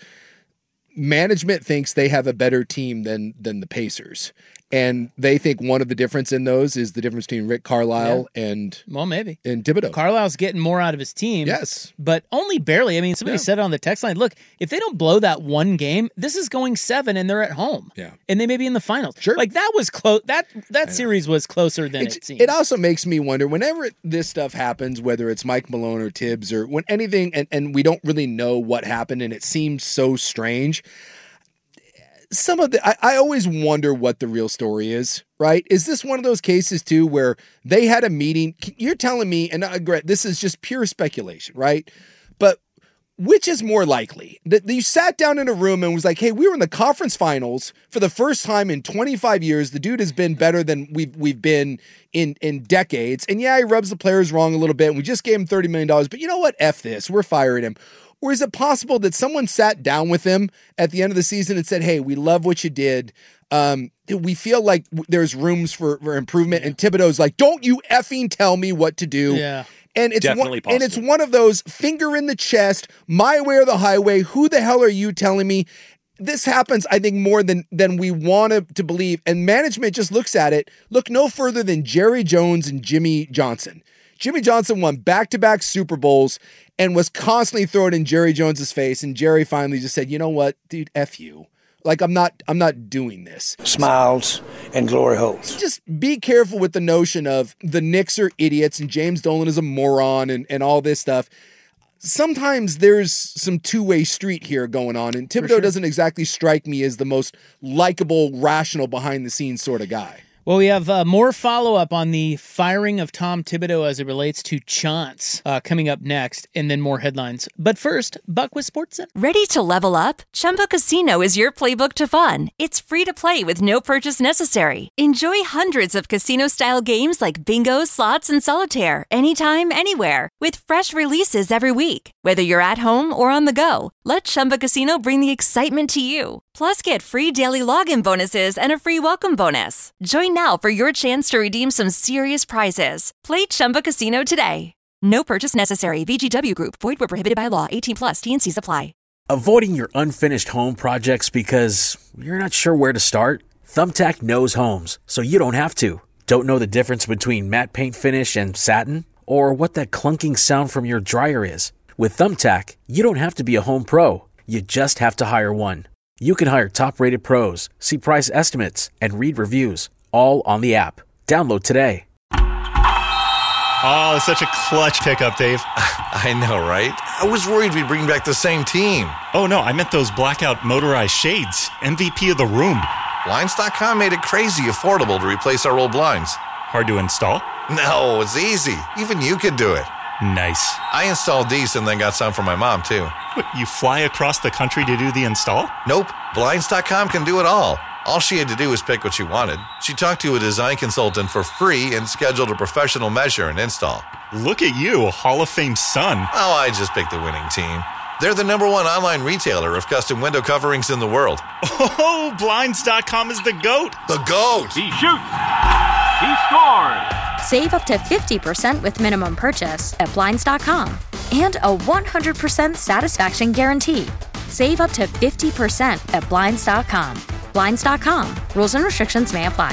management thinks they have a better team than than the Pacers. And they think one of the difference in those is the difference between Rick Carlisle yeah. and well, maybe and Thibodeau. Carlisle's getting more out of his team, yes, but only barely. I mean, somebody yeah. said it on the text line. Look, if they don't blow that one game, this is going seven, and they're at home. Yeah, and they may be in the finals. Sure, like that was close. That that series was closer than it's, it seemed. It also makes me wonder whenever it, this stuff happens, whether it's Mike Malone or Tibbs or when anything, and, and we don't really know what happened, and it seems so strange. Some of the, I, I always wonder what the real story is, right? Is this one of those cases too where they had a meeting? You're telling me, and I agree, this is just pure speculation, right? But which is more likely? That you sat down in a room and was like, hey, we were in the conference finals for the first time in twenty-five years. The dude has been better than we've we've been in, in decades. And yeah, he rubs the players wrong a little bit. And we just gave him thirty million dollars. But you know what? F this. We're firing him. Or is it possible that someone sat down with him at the end of the season and said, hey, we love what you did. Um, we feel like there's rooms for, for improvement. And Thibodeau's like, don't you effing tell me what to do. Yeah. And it's Definitely one, and it's possible. one of those finger in the chest, my way or the highway. Who the hell are you telling me? This happens, I think, more than than we want to, to believe. And management just looks at it. Look no further than Jerry Jones and Jimmy Johnson. Jimmy Johnson won back-to-back Super Bowls and was constantly throwing in Jerry Jones's face. And Jerry finally just said, you know what, dude, F you. Like, I'm not, I'm not doing this. Smiles and glory holes. Just be careful with the notion of the Knicks are idiots and James Dolan is a moron and, and all this stuff. Sometimes there's some two-way street here going on, and Thibodeau sure. doesn't exactly strike me as the most likable, rational, behind-the-scenes sort of guy. Well, we have uh, more follow-up on the firing of Tom Thibodeau as it relates to Chance uh, coming up next, and then more headlines. But first, Buck with SportsCenter. Ready to level up? Chumba Casino is your playbook to fun. It's free to play with no purchase necessary. Enjoy hundreds of casino-style games like bingo, slots, and solitaire anytime, anywhere with fresh releases every week. Whether you're at home or on the go, let Chumba Casino bring the excitement to you. Plus, get free daily login bonuses and a free welcome bonus. Join now for your chance to redeem some serious prizes. Play Chumba Casino today. No purchase necessary. V G W Group. Void where prohibited by law. eighteen plus. T and C's apply. Avoiding your unfinished home projects because you're not sure where to start? Thumbtack knows homes, so you don't have to. Don't know the difference between matte paint finish and satin? Or what that clunking sound from your dryer is? With Thumbtack, you don't have to be a home pro. You just have to hire one. You can hire top-rated pros, see price estimates, and read reviews, all on the app. Download today. Oh, it's such a clutch pickup, Dave. I know, right? I was worried we'd bring back the same team. Oh, no, I meant those blackout motorized shades. M V P of the room. Blinds dot com made it crazy affordable to replace our old blinds. Hard to install? No, it's easy. Even you could do it. Nice. I installed these and then got some for my mom, too. What, you fly across the country to do the install? Nope. Blinds dot com can do it all. All she had to do was pick what she wanted. She talked to a design consultant for free and scheduled a professional measure and install. Look at you, a Hall of Fame son. Oh, I just picked the winning team. They're the number one online retailer of custom window coverings in the world. Oh, Blinds dot com is the GOAT. The GOAT! He shoots. He scores. Save up to fifty percent with minimum purchase at Blinds dot com. And a one hundred percent satisfaction guarantee. Save up to fifty percent at Blinds dot com. Blinds dot com. Rules and restrictions may apply.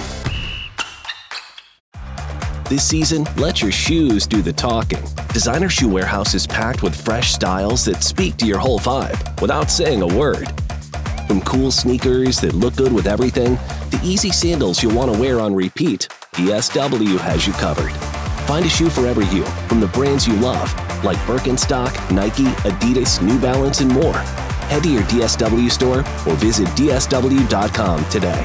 This season, let your shoes do the talking. Designer Shoe Warehouse is packed with fresh styles that speak to your whole vibe without saying a word. From cool sneakers that look good with everything, to easy sandals you'll want to wear on repeat, D S W has you covered. Find a shoe for every you from the brands you love, like Birkenstock, Nike, Adidas, New Balance, and more. Head to your D S W store or visit D S W dot com today.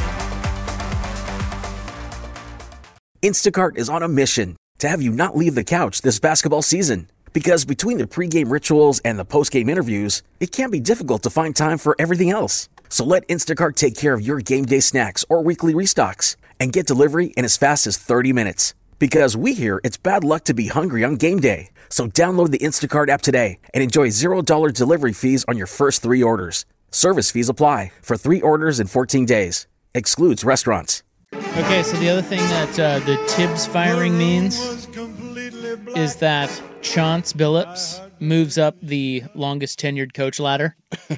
Instacart is on a mission to have you not leave the couch this basketball season. Because between the pregame rituals and the postgame interviews, it can be difficult to find time for everything else. So let Instacart take care of your game day snacks or weekly restocks and get delivery in as fast as thirty minutes. Because we hear it's bad luck to be hungry on game day. So download the Instacart app today and enjoy zero dollars delivery fees on your first three orders. Service fees apply for three orders in fourteen days. Excludes restaurants. Okay, so the other thing that uh, the Tibbs firing means is that Chauncey Billups moves up the longest tenured coach ladder.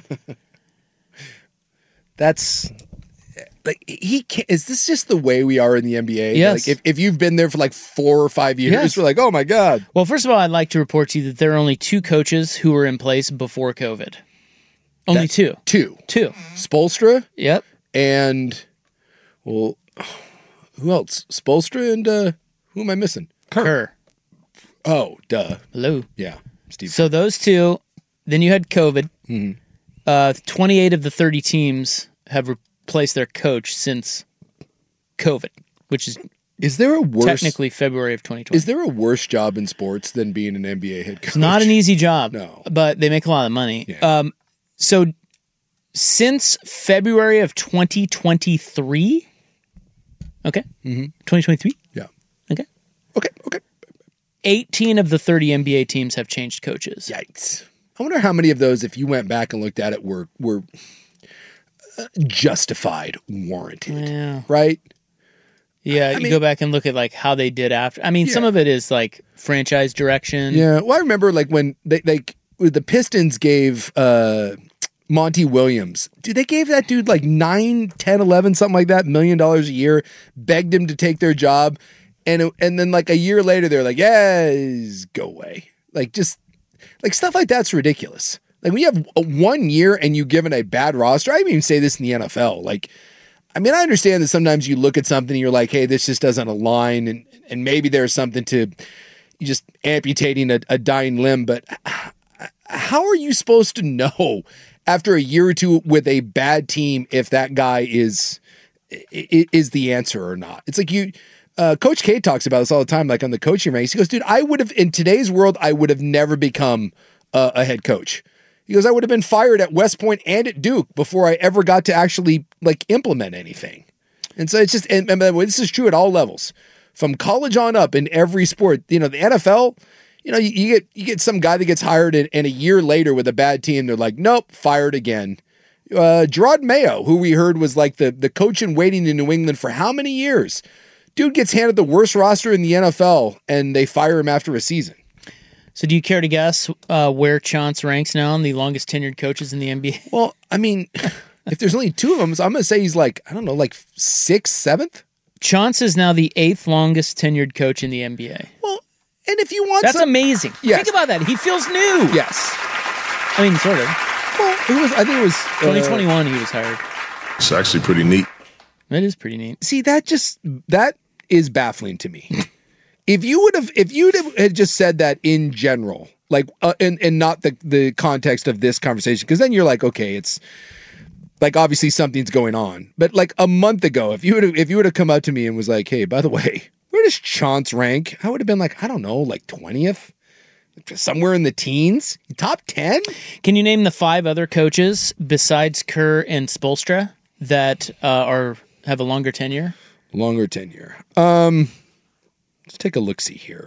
That's like he can't, is this just the way we are in the N B A? Yes. Like if, if you've been there for like four or five years, Yes. we're like, oh my God. Well, first of all, I'd like to report to you that there are only two coaches who were in place before COVID. Only That- two. Two. Two. Spolstra. Yep. And well, who else? Spolstra and uh, who am I missing? Kerr. Oh, duh. Hello. Yeah. Steve. So those two, then you had COVID. Mm-hmm. Uh, twenty-eight of the thirty teams have replaced their coach since COVID, which is Is there a worse technically February of twenty twenty. Is there a worse job in sports than being an N B A head coach? It's not an easy job, No. but they make a lot of money. Yeah. Um, so since February of twenty twenty-three, okay, Mm-hmm. twenty twenty-three, Yeah. okay, Okay. Okay. eighteen of the thirty N B A teams have changed coaches. Yikes. I wonder how many of those, if you went back and looked at it, were were uh, justified, warranted, Yeah. right? Yeah, I you mean- go back and look at like how they did after. I mean, some Yeah. of it is like franchise direction. Yeah. Well, I remember like when they like the Pistons gave uh, Monty Williams, dude, they gave that dude like nine, ten, eleven, something like that, million dollars a year, begged him to take their job. And it- and then like a year later, they're like, yeah, go away. Like just like stuff like that's ridiculous. Like when you have a one year and you given a bad roster, I even say this in the N F L. Like, I mean, I understand that sometimes you look at something and you're like, hey, this just doesn't align. And, and maybe there's something to you just amputating a, a dying limb. But how are you supposed to know after a year or two with a bad team if that guy is is the answer or not? It's like you, uh, Coach K talks about this all the time, like on the coaching ranks. He goes, dude, I would have, in today's world, I would have never become uh, a head coach. He goes, I would have been fired at West Point and at Duke before I ever got to actually like implement anything. And so it's just, and, and by the way, this is true at all levels, from college on up in every sport. You know, the N F L, you know, you, you get you get some guy that gets hired and, and a year later with a bad team, they're like, nope, fired again. Uh, Gerard Mayo, who we heard was like the, the coach in waiting in New England for how many years? Dude gets handed the worst roster in the N F L and they fire him after a season. So do you care to guess uh, where Chauncey ranks now on the longest tenured coaches in the N B A? Well, I mean, if there's only two of them, so I'm going to say he's like, I don't know, like sixth, seventh? Chauncey is now the eighth longest tenured coach in the N B A. Well, and if you want That's some, amazing. Yes. Think about that. He feels new. Yes. I mean, sort of. Well, it was, I think it was... Uh, twenty twenty-one he was hired. It's actually pretty neat. It is pretty neat. See, that just, that is baffling to me. If you would have, if you had just said that in general, like, uh, and, and not the, the context of this conversation, because then you're like, okay, it's like, obviously something's going on. But like a month ago, if you would have, if you would have come up to me and was like, hey, by the way, where does Chauncey rank? I would have been like, I don't know, like twentieth? Somewhere in the teens? Top ten? Can you name the five other coaches besides Kerr and Spoelstra that uh, are have a longer tenure? Longer tenure. Um, let's take a look-see here.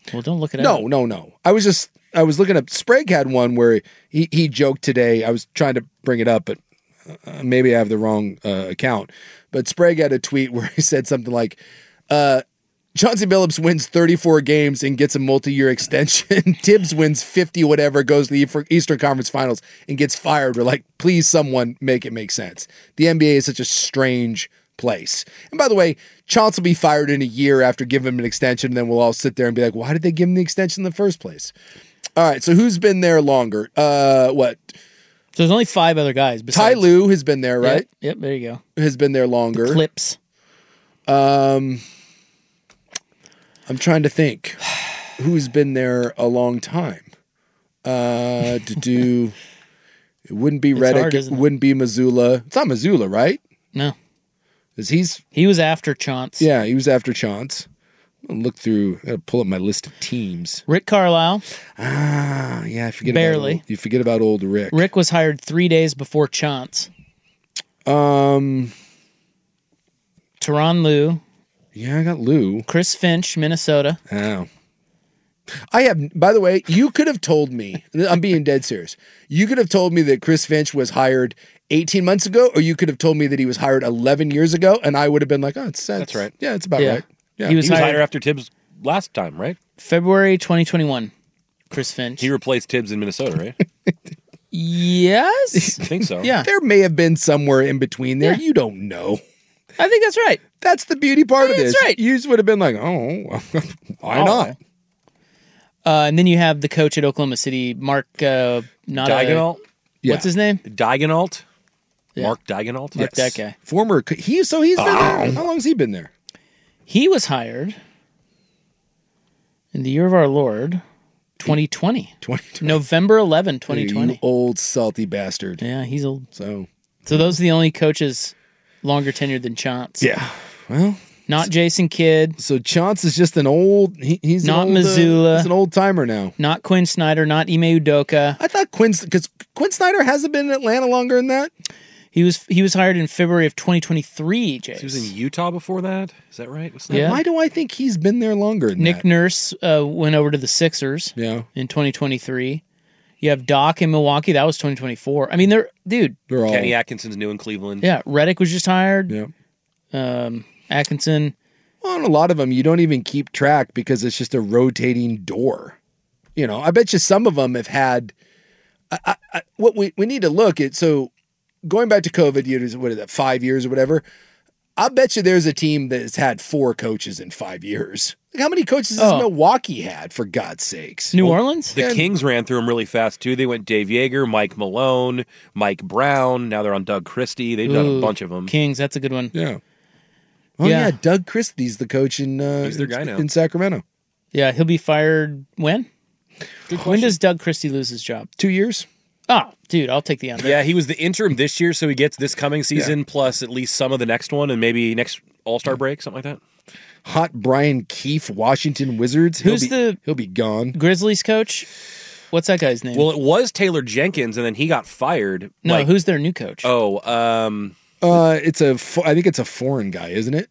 Well, don't look it up. No, no, no. I was just I was looking up. Sprague had one where he he joked today. I was trying to bring it up, but uh, maybe I have the wrong uh, account. But Sprague had a tweet where he said something like, uh, Chauncey Billups wins thirty-four games and gets a multi-year extension. Tibbs wins fifty whatever, goes to the Eastern Conference Finals and gets fired. We're like, please someone make it make sense. The N B A is such a strange place. And by the way, Chauncey will be fired in a year after giving him an extension, and then we'll all sit there and be like, why did they give him the extension in the first place? All right, so who's been there longer? Uh, what? So there's only five other guys. Ty Besides. Lue has been there, right? Yep, yep, there you go. Has been there longer. The Clips. Um, I'm trying to think who's been there a long time. Uh, to do, it wouldn't be It's Redick. hard, it isn't it? wouldn't be Missoula. It's not Missoula, right? No. Because he's He was after Chauncey. yeah, he was after Chauncey. I'll look through. I gotta pull up my list of teams. Rick Carlisle. Ah, yeah, I forget Barely. About old, you forget about old Rick. Rick was hired three days before Chauncey. Um, Teron Lue. yeah, I got Lou. Chris Finch, Minnesota. Oh. I have, by the way, you could have told me, I'm being dead serious. You could have told me that Chris Finch was hired eighteen months ago, or you could have told me that he was hired eleven years ago, and I would have been like, oh, it's, that's, That's right. Yeah, it's about Yeah. right. Yeah. He was He was hired- hired after Tibbs last time, right? February twenty twenty-one. Chris Finch. He replaced Tibbs in Minnesota, right? Yes. I think so. Yeah. There may have been somewhere in between there. Yeah. You don't know. I think that's right. That's the beauty part of That's this. right. You just would have been like, oh, why Oh. not? Uh, and then you have the coach at Oklahoma City, Mark, uh, not a, Diagonal? Yeah. what's his name? Diagonalt? Yeah. Mark Diagonalt? Mark, that guy. Former, co- he, so he's been there. How long has he been there? He was hired in the year of our Lord, twenty twenty. twenty twenty. November eleventh, twenty twenty. You old salty bastard. Yeah, he's old. So, So those are the only coaches longer tenured than Chauncey. yeah. Well, Not Jason Kidd, so Chauncey is just an old, he, he's Not an old, uh, Missoula. he's an old timer now. not Quinn Snyder, not Ime Udoka. I thought Quinn, because Quinn Snyder hasn't been in Atlanta longer than that. He was he was hired in February of twenty twenty-three, Jace. He was in Utah before that? Is that right? What's that? Yeah. Why do I think he's been there longer than Nick that? Nurse uh, went over to the Sixers Yeah. in twenty twenty-three. You have Doc in Milwaukee. That was twenty twenty-four. I mean, they're dude. They're all, Kenny Atkinson's new in Cleveland. Yeah, Redick was just hired. yeah. Um, Atkinson. Well, and a lot of them you don't even keep track because it's just a rotating door. You know, I bet you some of them have had. I, I, I, what we, we need to look at. So going back to COVID, you know, what is that, five years or whatever? I bet you there's a team that has had four coaches in five years. Like how many coaches has Oh. Milwaukee had, for God's sakes? New Orleans? The Kings ran through them really fast, too. They went Dave Yeager, Mike Malone, Mike Brown. Now they're on Doug Christie. They've done Ooh, a bunch of them. Kings, that's a good one. Yeah. Oh yeah, Yeah. Doug Christie's the coach in uh, He's their guy in, now. in Sacramento. Yeah, he'll be fired when? Good When question. does Doug Christie lose his job? Two years. Oh, dude, I'll take the under. Yeah, he was the interim this year, so he gets this coming season plus at least some of the next one and maybe next All-Star break, something like that. Hot Brian Keefe, Washington Wizards. He'll Who's be, the- He'll be gone. Grizzlies coach? What's that guy's name? Well, it was Taylor Jenkins, and then he got fired. no, like- who's their new coach? Oh, um, Uh, it's a. fo- I think it's a foreign guy, isn't it?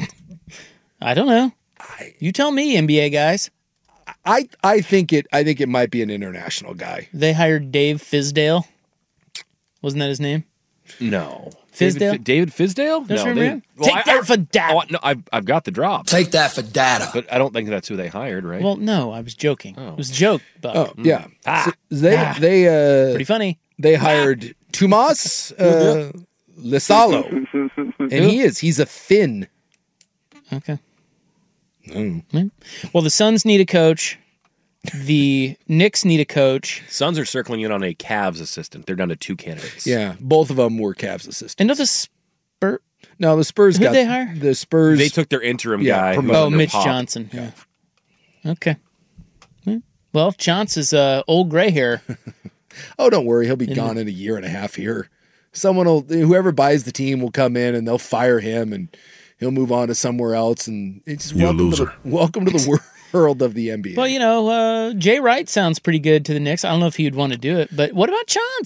I don't know. You tell me, N B A guys. I I think it. I think it might be an international guy. They hired Dave Fizdale. Wasn't that his name? no. Fizdale? David, Fi- David Fizdale? Don't no, you they- remember? well, Take I- that I- for data. Oh, no, I've, I've got the drop. Take that for data. But I don't think that's who they hired, right? Well, no, I was joking. Oh. It was a joke, Buck. Oh yeah. Ah. So they Ah. they uh Pretty funny. they hired Tomas uh, Lisalo, and he is he's a Finn. Okay. Mm. Well, the Suns need a coach. The Knicks need a coach. Suns are circling in on a Cavs assistant. They're down to two candidates. Yeah, both of them were Cavs assistants. And the Spurs. No, the Spurs Who'd got they hire? the Spurs. They took their interim Yeah, guy. who promoted. was Oh, under Mitch Pop. Johnson. Yeah. Okay. Hmm. Well, Chance is uh, old gray hair. Oh, don't worry, he'll be In gone the- in a year and a half here. Someone will, whoever buys the team will come in and they'll fire him, and he'll move on to somewhere else. And it's just You welcome to, loser. the, welcome to the world of the N B A. Well, you know, uh, Jay Wright sounds pretty good to the Knicks. I don't know if he'd want to do it, but what about Chance?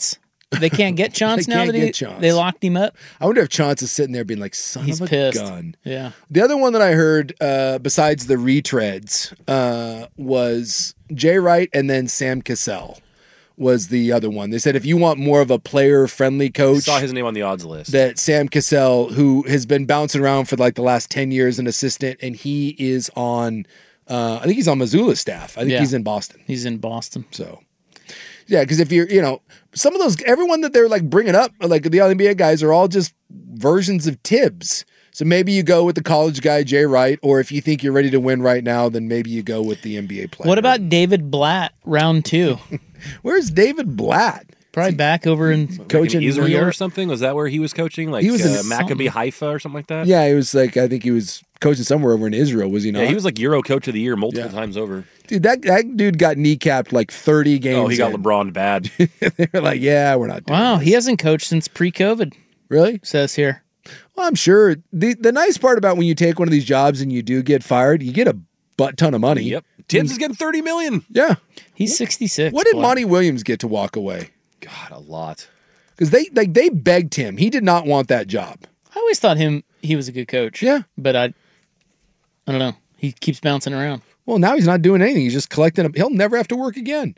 They can't get Chance They now can't that he, get Chance. they locked him up. I wonder if Chance is sitting there being like, son He's of a pissed. gun. Yeah. The other one that I heard, uh, besides the retreads, uh, was Jay Wright and then Sam Cassell was the other one. They said if you want more of a player-friendly coach, Saw his name on the odds list. that Sam Cassell, who has been bouncing around for like the last ten years, an assistant, and he is on, uh, I think he's on Missoula's staff. I think Yeah. he's in Boston. He's in Boston. So, yeah, because if you're, you know, some of those, everyone that they're like bringing up, like the N B A guys, are all just versions of Tibbs. So maybe you go with the college guy, Jay Wright, or if you think you're ready to win right now, then maybe you go with the N B A player. What about David Blatt, round two? Where's David Blatt? Probably back over in coaching like in Israel New York? or something? Was that where he was coaching? Like He was in uh, Maccabi something. Haifa or something like that? Yeah, he was like, I think he was coaching somewhere over in Israel, was he not? Yeah, he was like Euro Coach of the Year multiple Yeah. times over. Dude, that, that dude got kneecapped like thirty games. Oh, he got in. LeBron bad. They were like, yeah, we're not doing Wow, this. he hasn't coached since pre-COVID. Really? Says here. Well, I'm sure. The the nice part about when you take one of these jobs and you do get fired, you get a butt ton of money. Yep. Tibbs is getting thirty million. Yeah. He's sixty-six. What did boy. Monty Williams get to walk away? God, a lot. Because they like they begged him. He did not want that job. I always thought him he was a good coach. Yeah. But I I don't know. He keeps bouncing around. Well, now he's not doing anything. He's just collecting them. He'll never have to work again.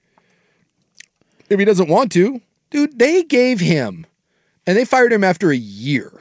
If he doesn't want to. Dude, they gave him, and they fired him after a year.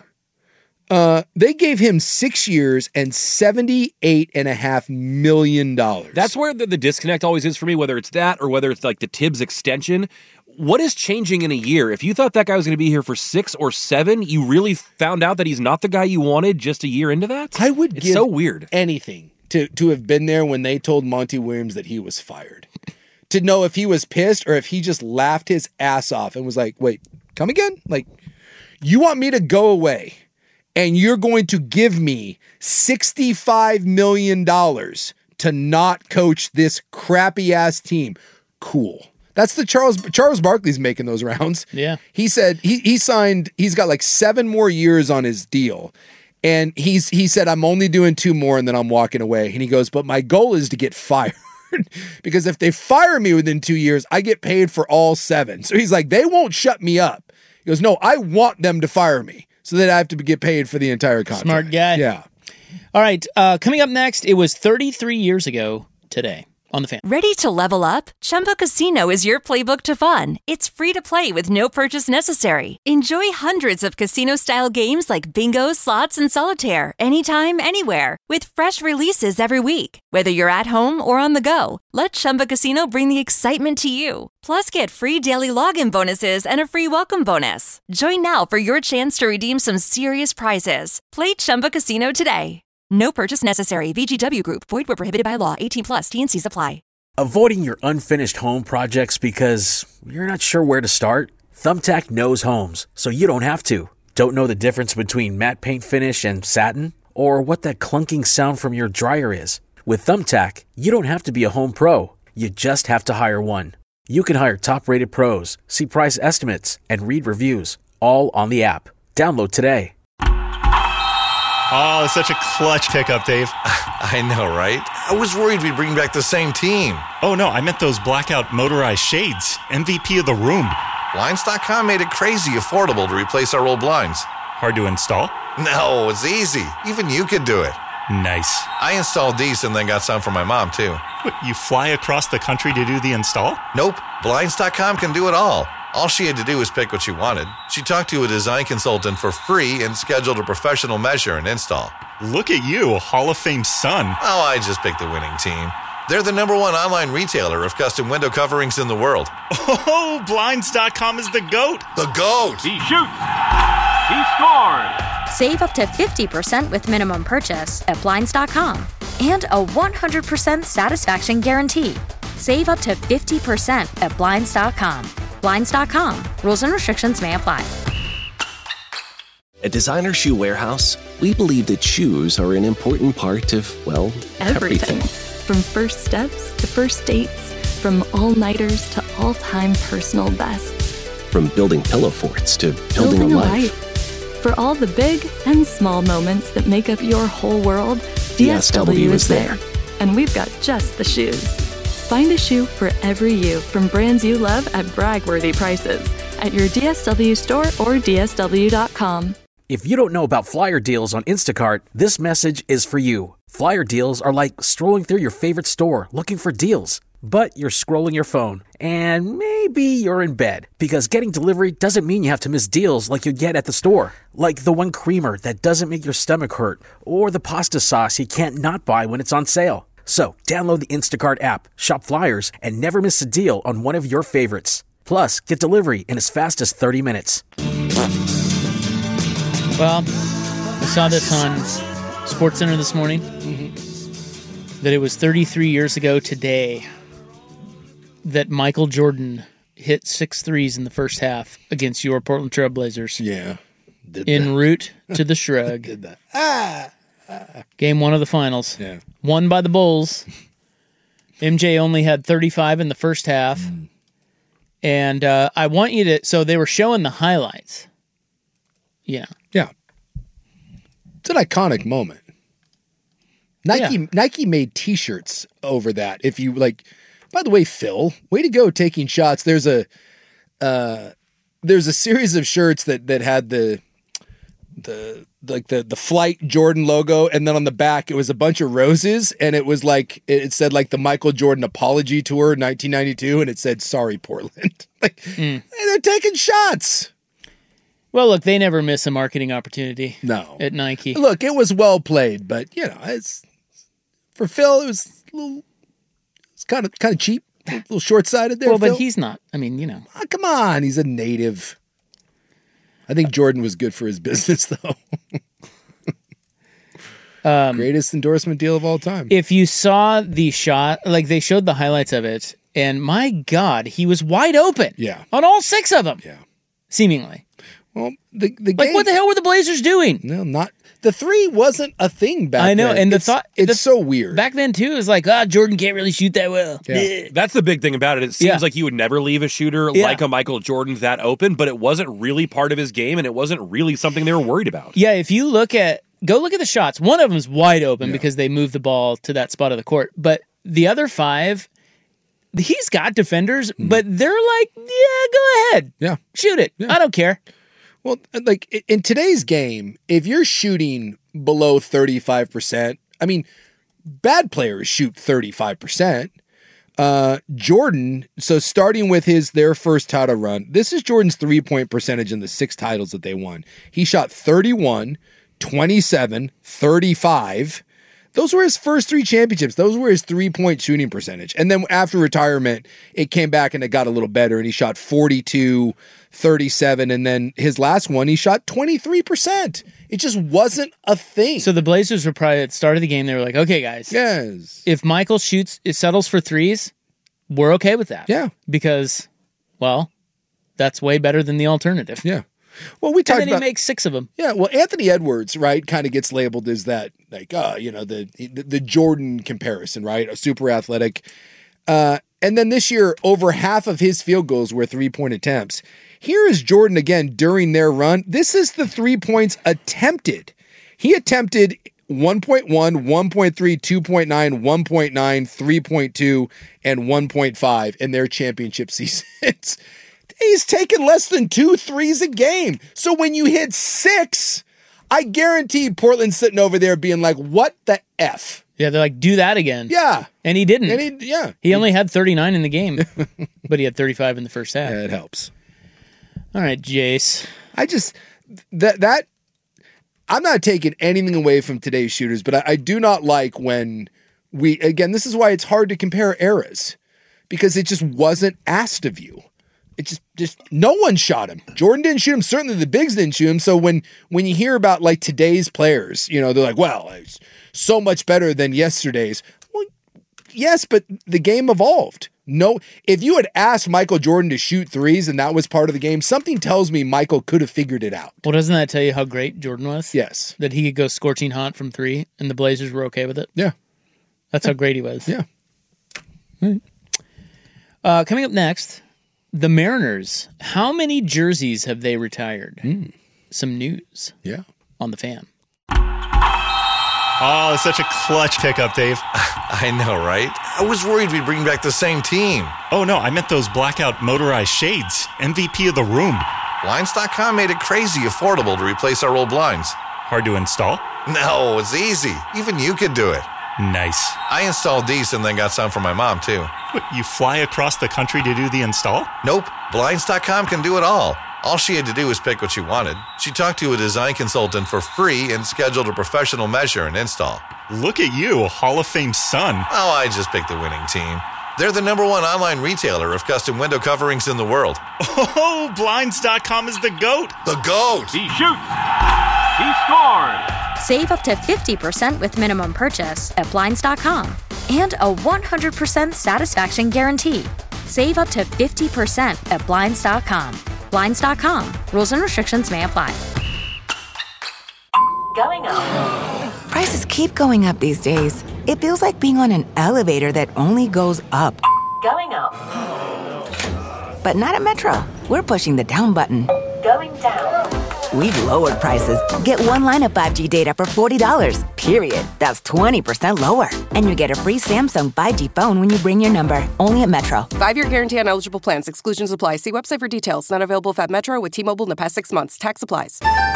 Uh, they gave him six years and seventy-eight and a half million dollars. That's where the, the disconnect always is for me, whether it's that or whether it's like the Tibbs extension. What is changing in a year? If you thought that guy was going to be here for six or seven, you really found out that he's not the guy you wanted just a year into that? I would It's give so weird. anything to, to have been there when they told Monty Williams that he was fired. To know if he was pissed or if he just laughed his ass off and was like, wait, come again? Like, you want me to go away and you're going to give me sixty-five million dollars to not coach this crappy ass team. Cool. That's the Charles Charles Barkley's making those rounds. Yeah. He said he he signed, he's got like seven more years on his deal. And he's he said, I'm only doing two more and then I'm walking away. And he goes, but my goal is to get fired. Because if they fire me within two years, I get paid for all seven. So he's like, they won't shut me up. He goes, no, I want them to fire me so that I have to get paid for the entire contract. Smart guy. Yeah. All right. Uh, coming up next, it was thirty-three years ago today on the Fan. Ready to level up? Chumba Casino is your playbook to fun. It's free to play with no purchase necessary. Enjoy hundreds of casino-style games like bingo, slots, and solitaire anytime, anywhere with fresh releases every week. Whether you're at home or on the go, let Chumba Casino bring the excitement to you. Plus, get free daily login bonuses and a free welcome bonus. Join now for your chance to redeem some serious prizes. Play Chumba Casino today. No purchase necessary. V G W Group. Void where prohibited by law. eighteen plus. T and C's apply. Avoiding your unfinished home projects because you're not sure where to start? Thumbtack knows homes, so you don't have to. Don't know the difference between matte paint finish and satin? Or what that clunking sound from your dryer is? With Thumbtack, you don't have to be a home pro. You just have to hire one. You can hire top-rated pros, see price estimates, and read reviews, all on the app. Download today. Oh, such a clutch pickup, Dave. I know, right? I was worried we'd bring back the same team. Oh, no, I meant those blackout motorized shades. M V P of the room. Blinds dot com made it crazy affordable to replace our old blinds. Hard to install? No, it's easy. Even you could do it. Nice. I installed these and then got some for my mom, too. What, you fly across the country to do the install? Nope. Blinds dot com can do it all. All she had to do was pick what she wanted. She talked to a design consultant for free and scheduled a professional measure and install. Look at you, Hall of Fame son. Oh, I just picked the winning team. They're the number one online retailer of custom window coverings in the world. Oh, Blinds dot com is the GOAT. The GOAT! He shoots! He scores! Save up to fifty percent with minimum purchase at Blinds dot com. And a one hundred percent satisfaction guarantee. Save up to fifty percent at Blinds dot com. Blinds dot com. Rules and restrictions may apply. At Designer Shoe Warehouse, we believe that shoes are an important part of, well, everything. everything. From first steps to first dates, from all-nighters to all-time personal bests. From building pillow forts to building, Building a a life. life. For all the big and small moments that make up your whole world, D S W is there. And we've got just the shoes. Find a shoe for every you from brands you love at brag-worthy prices at your D S W store or D S W dot com. If you don't know about flyer deals on Instacart, this message is for you. Flyer deals are like strolling through your favorite store looking for deals. But you're scrolling your phone, and maybe you're in bed, because getting delivery doesn't mean you have to miss deals like you'd get at the store. Like the one creamer that doesn't make your stomach hurt, or the pasta sauce you can't not buy when it's on sale. So download the Instacart app, shop flyers, and never miss a deal on one of your favorites. Plus, get delivery in as fast as thirty minutes. Well, I saw this on SportsCenter this morning, mm-hmm. that it was thirty-three years ago today that Michael Jordan hit six threes in the first half against your Portland Trail Blazers. Yeah. Did en that. route to the Shrug. Did that. Ah, ah. Game one of the finals. Yeah. Won by the Bulls. M J only had thirty-five in the first half. Mm. And uh, I want you to... So they were showing the highlights. Yeah. Yeah. It's an iconic moment. Nike yeah. Nike made T-shirts over that. If you like... By the way, Phil, way to go taking shots. There's a uh, there's a series of shirts that that had the the like the the Flight Jordan logo, and then on the back it was a bunch of roses, and it was like it said like the Michael Jordan Apology Tour nineteen ninety-two, and it said "Sorry, Portland." Like mm. they're taking shots. Well, look, they never miss a marketing opportunity. No, at Nike. Look, it was well played, but you know, it's for Phil. It was a little. It's kind of kind of cheap, a little short-sighted there. Well, Phil. but he's not. I mean, you know. Oh, come on, he's a native. I think Jordan was good for his business, though. um, Greatest endorsement deal of all time. If you saw the shot, like they showed the highlights of it, and my God, he was wide open. Yeah, on all six of them. Yeah, seemingly. Well, the the like game, what the hell were the Blazers doing? No, not. The three wasn't a thing back then. I know, then. and the it's, thought it's the, so weird. Back then too, it was like, ah, oh, Jordan can't really shoot that well. Yeah. That's the big thing about it. It seems yeah. like you would never leave a shooter yeah. like a Michael Jordan that open, but it wasn't really part of his game, and it wasn't really something they were worried about. Yeah, if you look at go look at the shots, one of them's wide open yeah. because they moved the ball to that spot of the court, but the other five, he's got defenders, mm. but they're like, yeah, go ahead, yeah, shoot it. Yeah. I don't care. Well, like in today's game, if you're shooting below thirty-five percent, I mean, bad players shoot thirty-five percent. Uh, Jordan, so starting with his their first title run, this is Jordan's three-point percentage in the six titles that they won. He shot thirty-one, twenty-seven, thirty-five. Those were his first three championships. Those were his three-point shooting percentage. And then after retirement, it came back and it got a little better, and he shot forty-two, thirty-seven, and then his last one, he shot twenty-three percent. It just wasn't a thing. So the Blazers were probably at the start of the game, they were like, okay, guys. Yes. If Michael shoots, it settles for threes, we're okay with that. Yeah. Because, well, that's way better than the alternative. Yeah. Well, we talked and then about, he makes six of them. Yeah, well, Anthony Edwards, right, kind of gets labeled as that, like, uh, you know, the, the the Jordan comparison, right? A super athletic. Uh, and then this year, over half of his field goals were three-point attempts. Here is Jordan again during their run. This is the three points attempted. He attempted one point one, one point three, two point nine, one point nine, three point two, and one point five in their championship seasons. He's taken less than two threes a game. So when you hit six, I guarantee Portland's sitting over there being like, what the F? Yeah, they're like, do that again. Yeah. And he didn't. And he, yeah. He only had thirty-nine in the game, but he had thirty-five in the first half. Yeah, it helps. All right, Jace. I just, that, that, I'm not taking anything away from today's shooters, but I, I do not like when we, again, this is why it's hard to compare eras, because it just wasn't asked of you. It just, just no one shot him. Jordan didn't shoot him. Certainly the bigs didn't shoot him. So when, when you hear about like today's players, you know, they're like, well, it's so much better than yesterday's. Well, yes, but the game evolved. No, if you had asked Michael Jordan to shoot threes and that was part of the game, something tells me Michael could have figured it out. Well, doesn't that tell you how great Jordan was? Yes. That he could go scorching hot from three and the Blazers were okay with it? Yeah. That's how great he was. Yeah. Right. Uh, coming up next, the Mariners. How many jerseys have they retired? Mm. Some news. Yeah. On the Fan. Oh, such a clutch pickup, Dave. I know, right? I was worried we'd bring back the same team. Oh, no, I meant those blackout motorized shades. M V P of the room. Blinds dot com made it crazy affordable to replace our old blinds. Hard to install? No, it's easy. Even you could do it. Nice. I installed these and then got some for my mom, too. What, you fly across the country to do the install? Nope. Blinds dot com can do it all. All she had to do was pick what she wanted. She talked to a design consultant for free and scheduled a professional measure and install. Look at you, Hall of Fame son. Oh, I just picked the winning team. They're the number one online retailer of custom window coverings in the world. Oh, Blinds dot com is the GOAT. The GOAT. He shoots. He scores. Save up to fifty percent with minimum purchase at Blinds dot com. And a one hundred percent satisfaction guarantee. Save up to fifty percent at Blinds dot com. Blinds dot com. Rules and restrictions may apply. Going up. Prices keep going up these days. It feels like being on an elevator that only goes up. Going up. But not at Metro. We're pushing the down button. Going down. We've lowered prices. Get one line of five G data for forty dollars, period. That's twenty percent lower. And you get a free Samsung five G phone when you bring your number. Only at Metro. Five-year guarantee on eligible plans. Exclusions apply. See website for details. Not available if at Metro with T-Mobile in the past six months. Tax applies.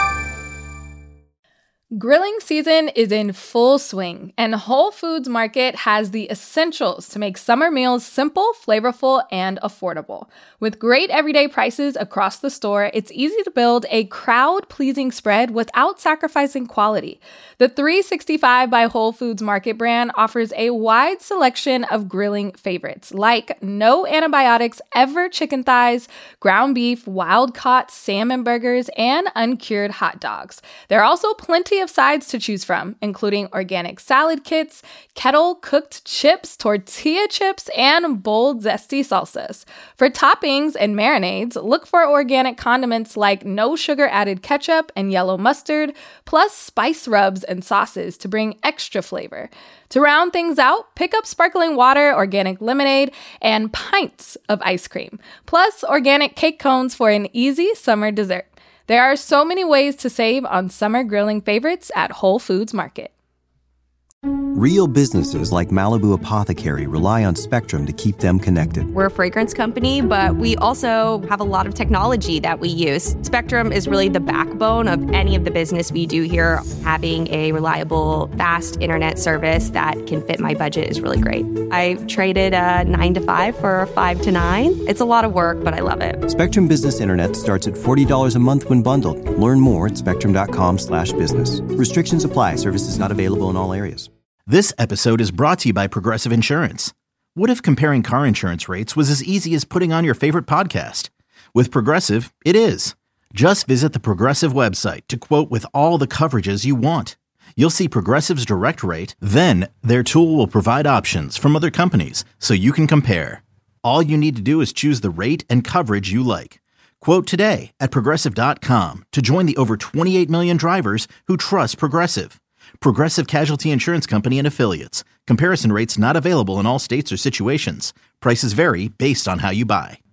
Grilling season is in full swing, and Whole Foods Market has the essentials to make summer meals simple, flavorful, and affordable. With great everyday prices across the store, it's easy to build a crowd-pleasing spread without sacrificing quality. The three sixty-five by Whole Foods Market brand offers a wide selection of grilling favorites, like no antibiotics ever chicken thighs, ground beef, wild-caught salmon burgers, and uncured hot dogs. There are also plenty of sides to choose from, including organic salad kits, kettle-cooked chips, tortilla chips, and bold, zesty salsas. For toppings and marinades, look for organic condiments like no-sugar-added ketchup and yellow mustard, plus spice rubs and sauces to bring extra flavor. To round things out, pick up sparkling water, organic lemonade, and pints of ice cream, plus organic cake cones for an easy summer dessert. There are so many ways to save on summer grilling favorites at Whole Foods Market. Real businesses like Malibu Apothecary rely on Spectrum to keep them connected. We're a fragrance company, but we also have a lot of technology that we use. Spectrum is really the backbone of any of the business we do here. Having a reliable, fast internet service that can fit my budget is really great. I traded a nine to five for a five to nine. It's a lot of work, but I love it. Spectrum Business Internet starts at forty dollars a month when bundled. Learn more at spectrum.com slash business. Restrictions apply. Services not available in all areas. This episode is brought to you by Progressive Insurance. What if comparing car insurance rates was as easy as putting on your favorite podcast? With Progressive, it is. Just visit the Progressive website to quote with all the coverages you want. You'll see Progressive's direct rate, then their tool will provide options from other companies so you can compare. All you need to do is choose the rate and coverage you like. Quote today at Progressive dot com to join the over twenty-eight million drivers who trust Progressive. Progressive Casualty Insurance Company and Affiliates. Comparison rates not available in all states or situations. Prices vary based on how you buy.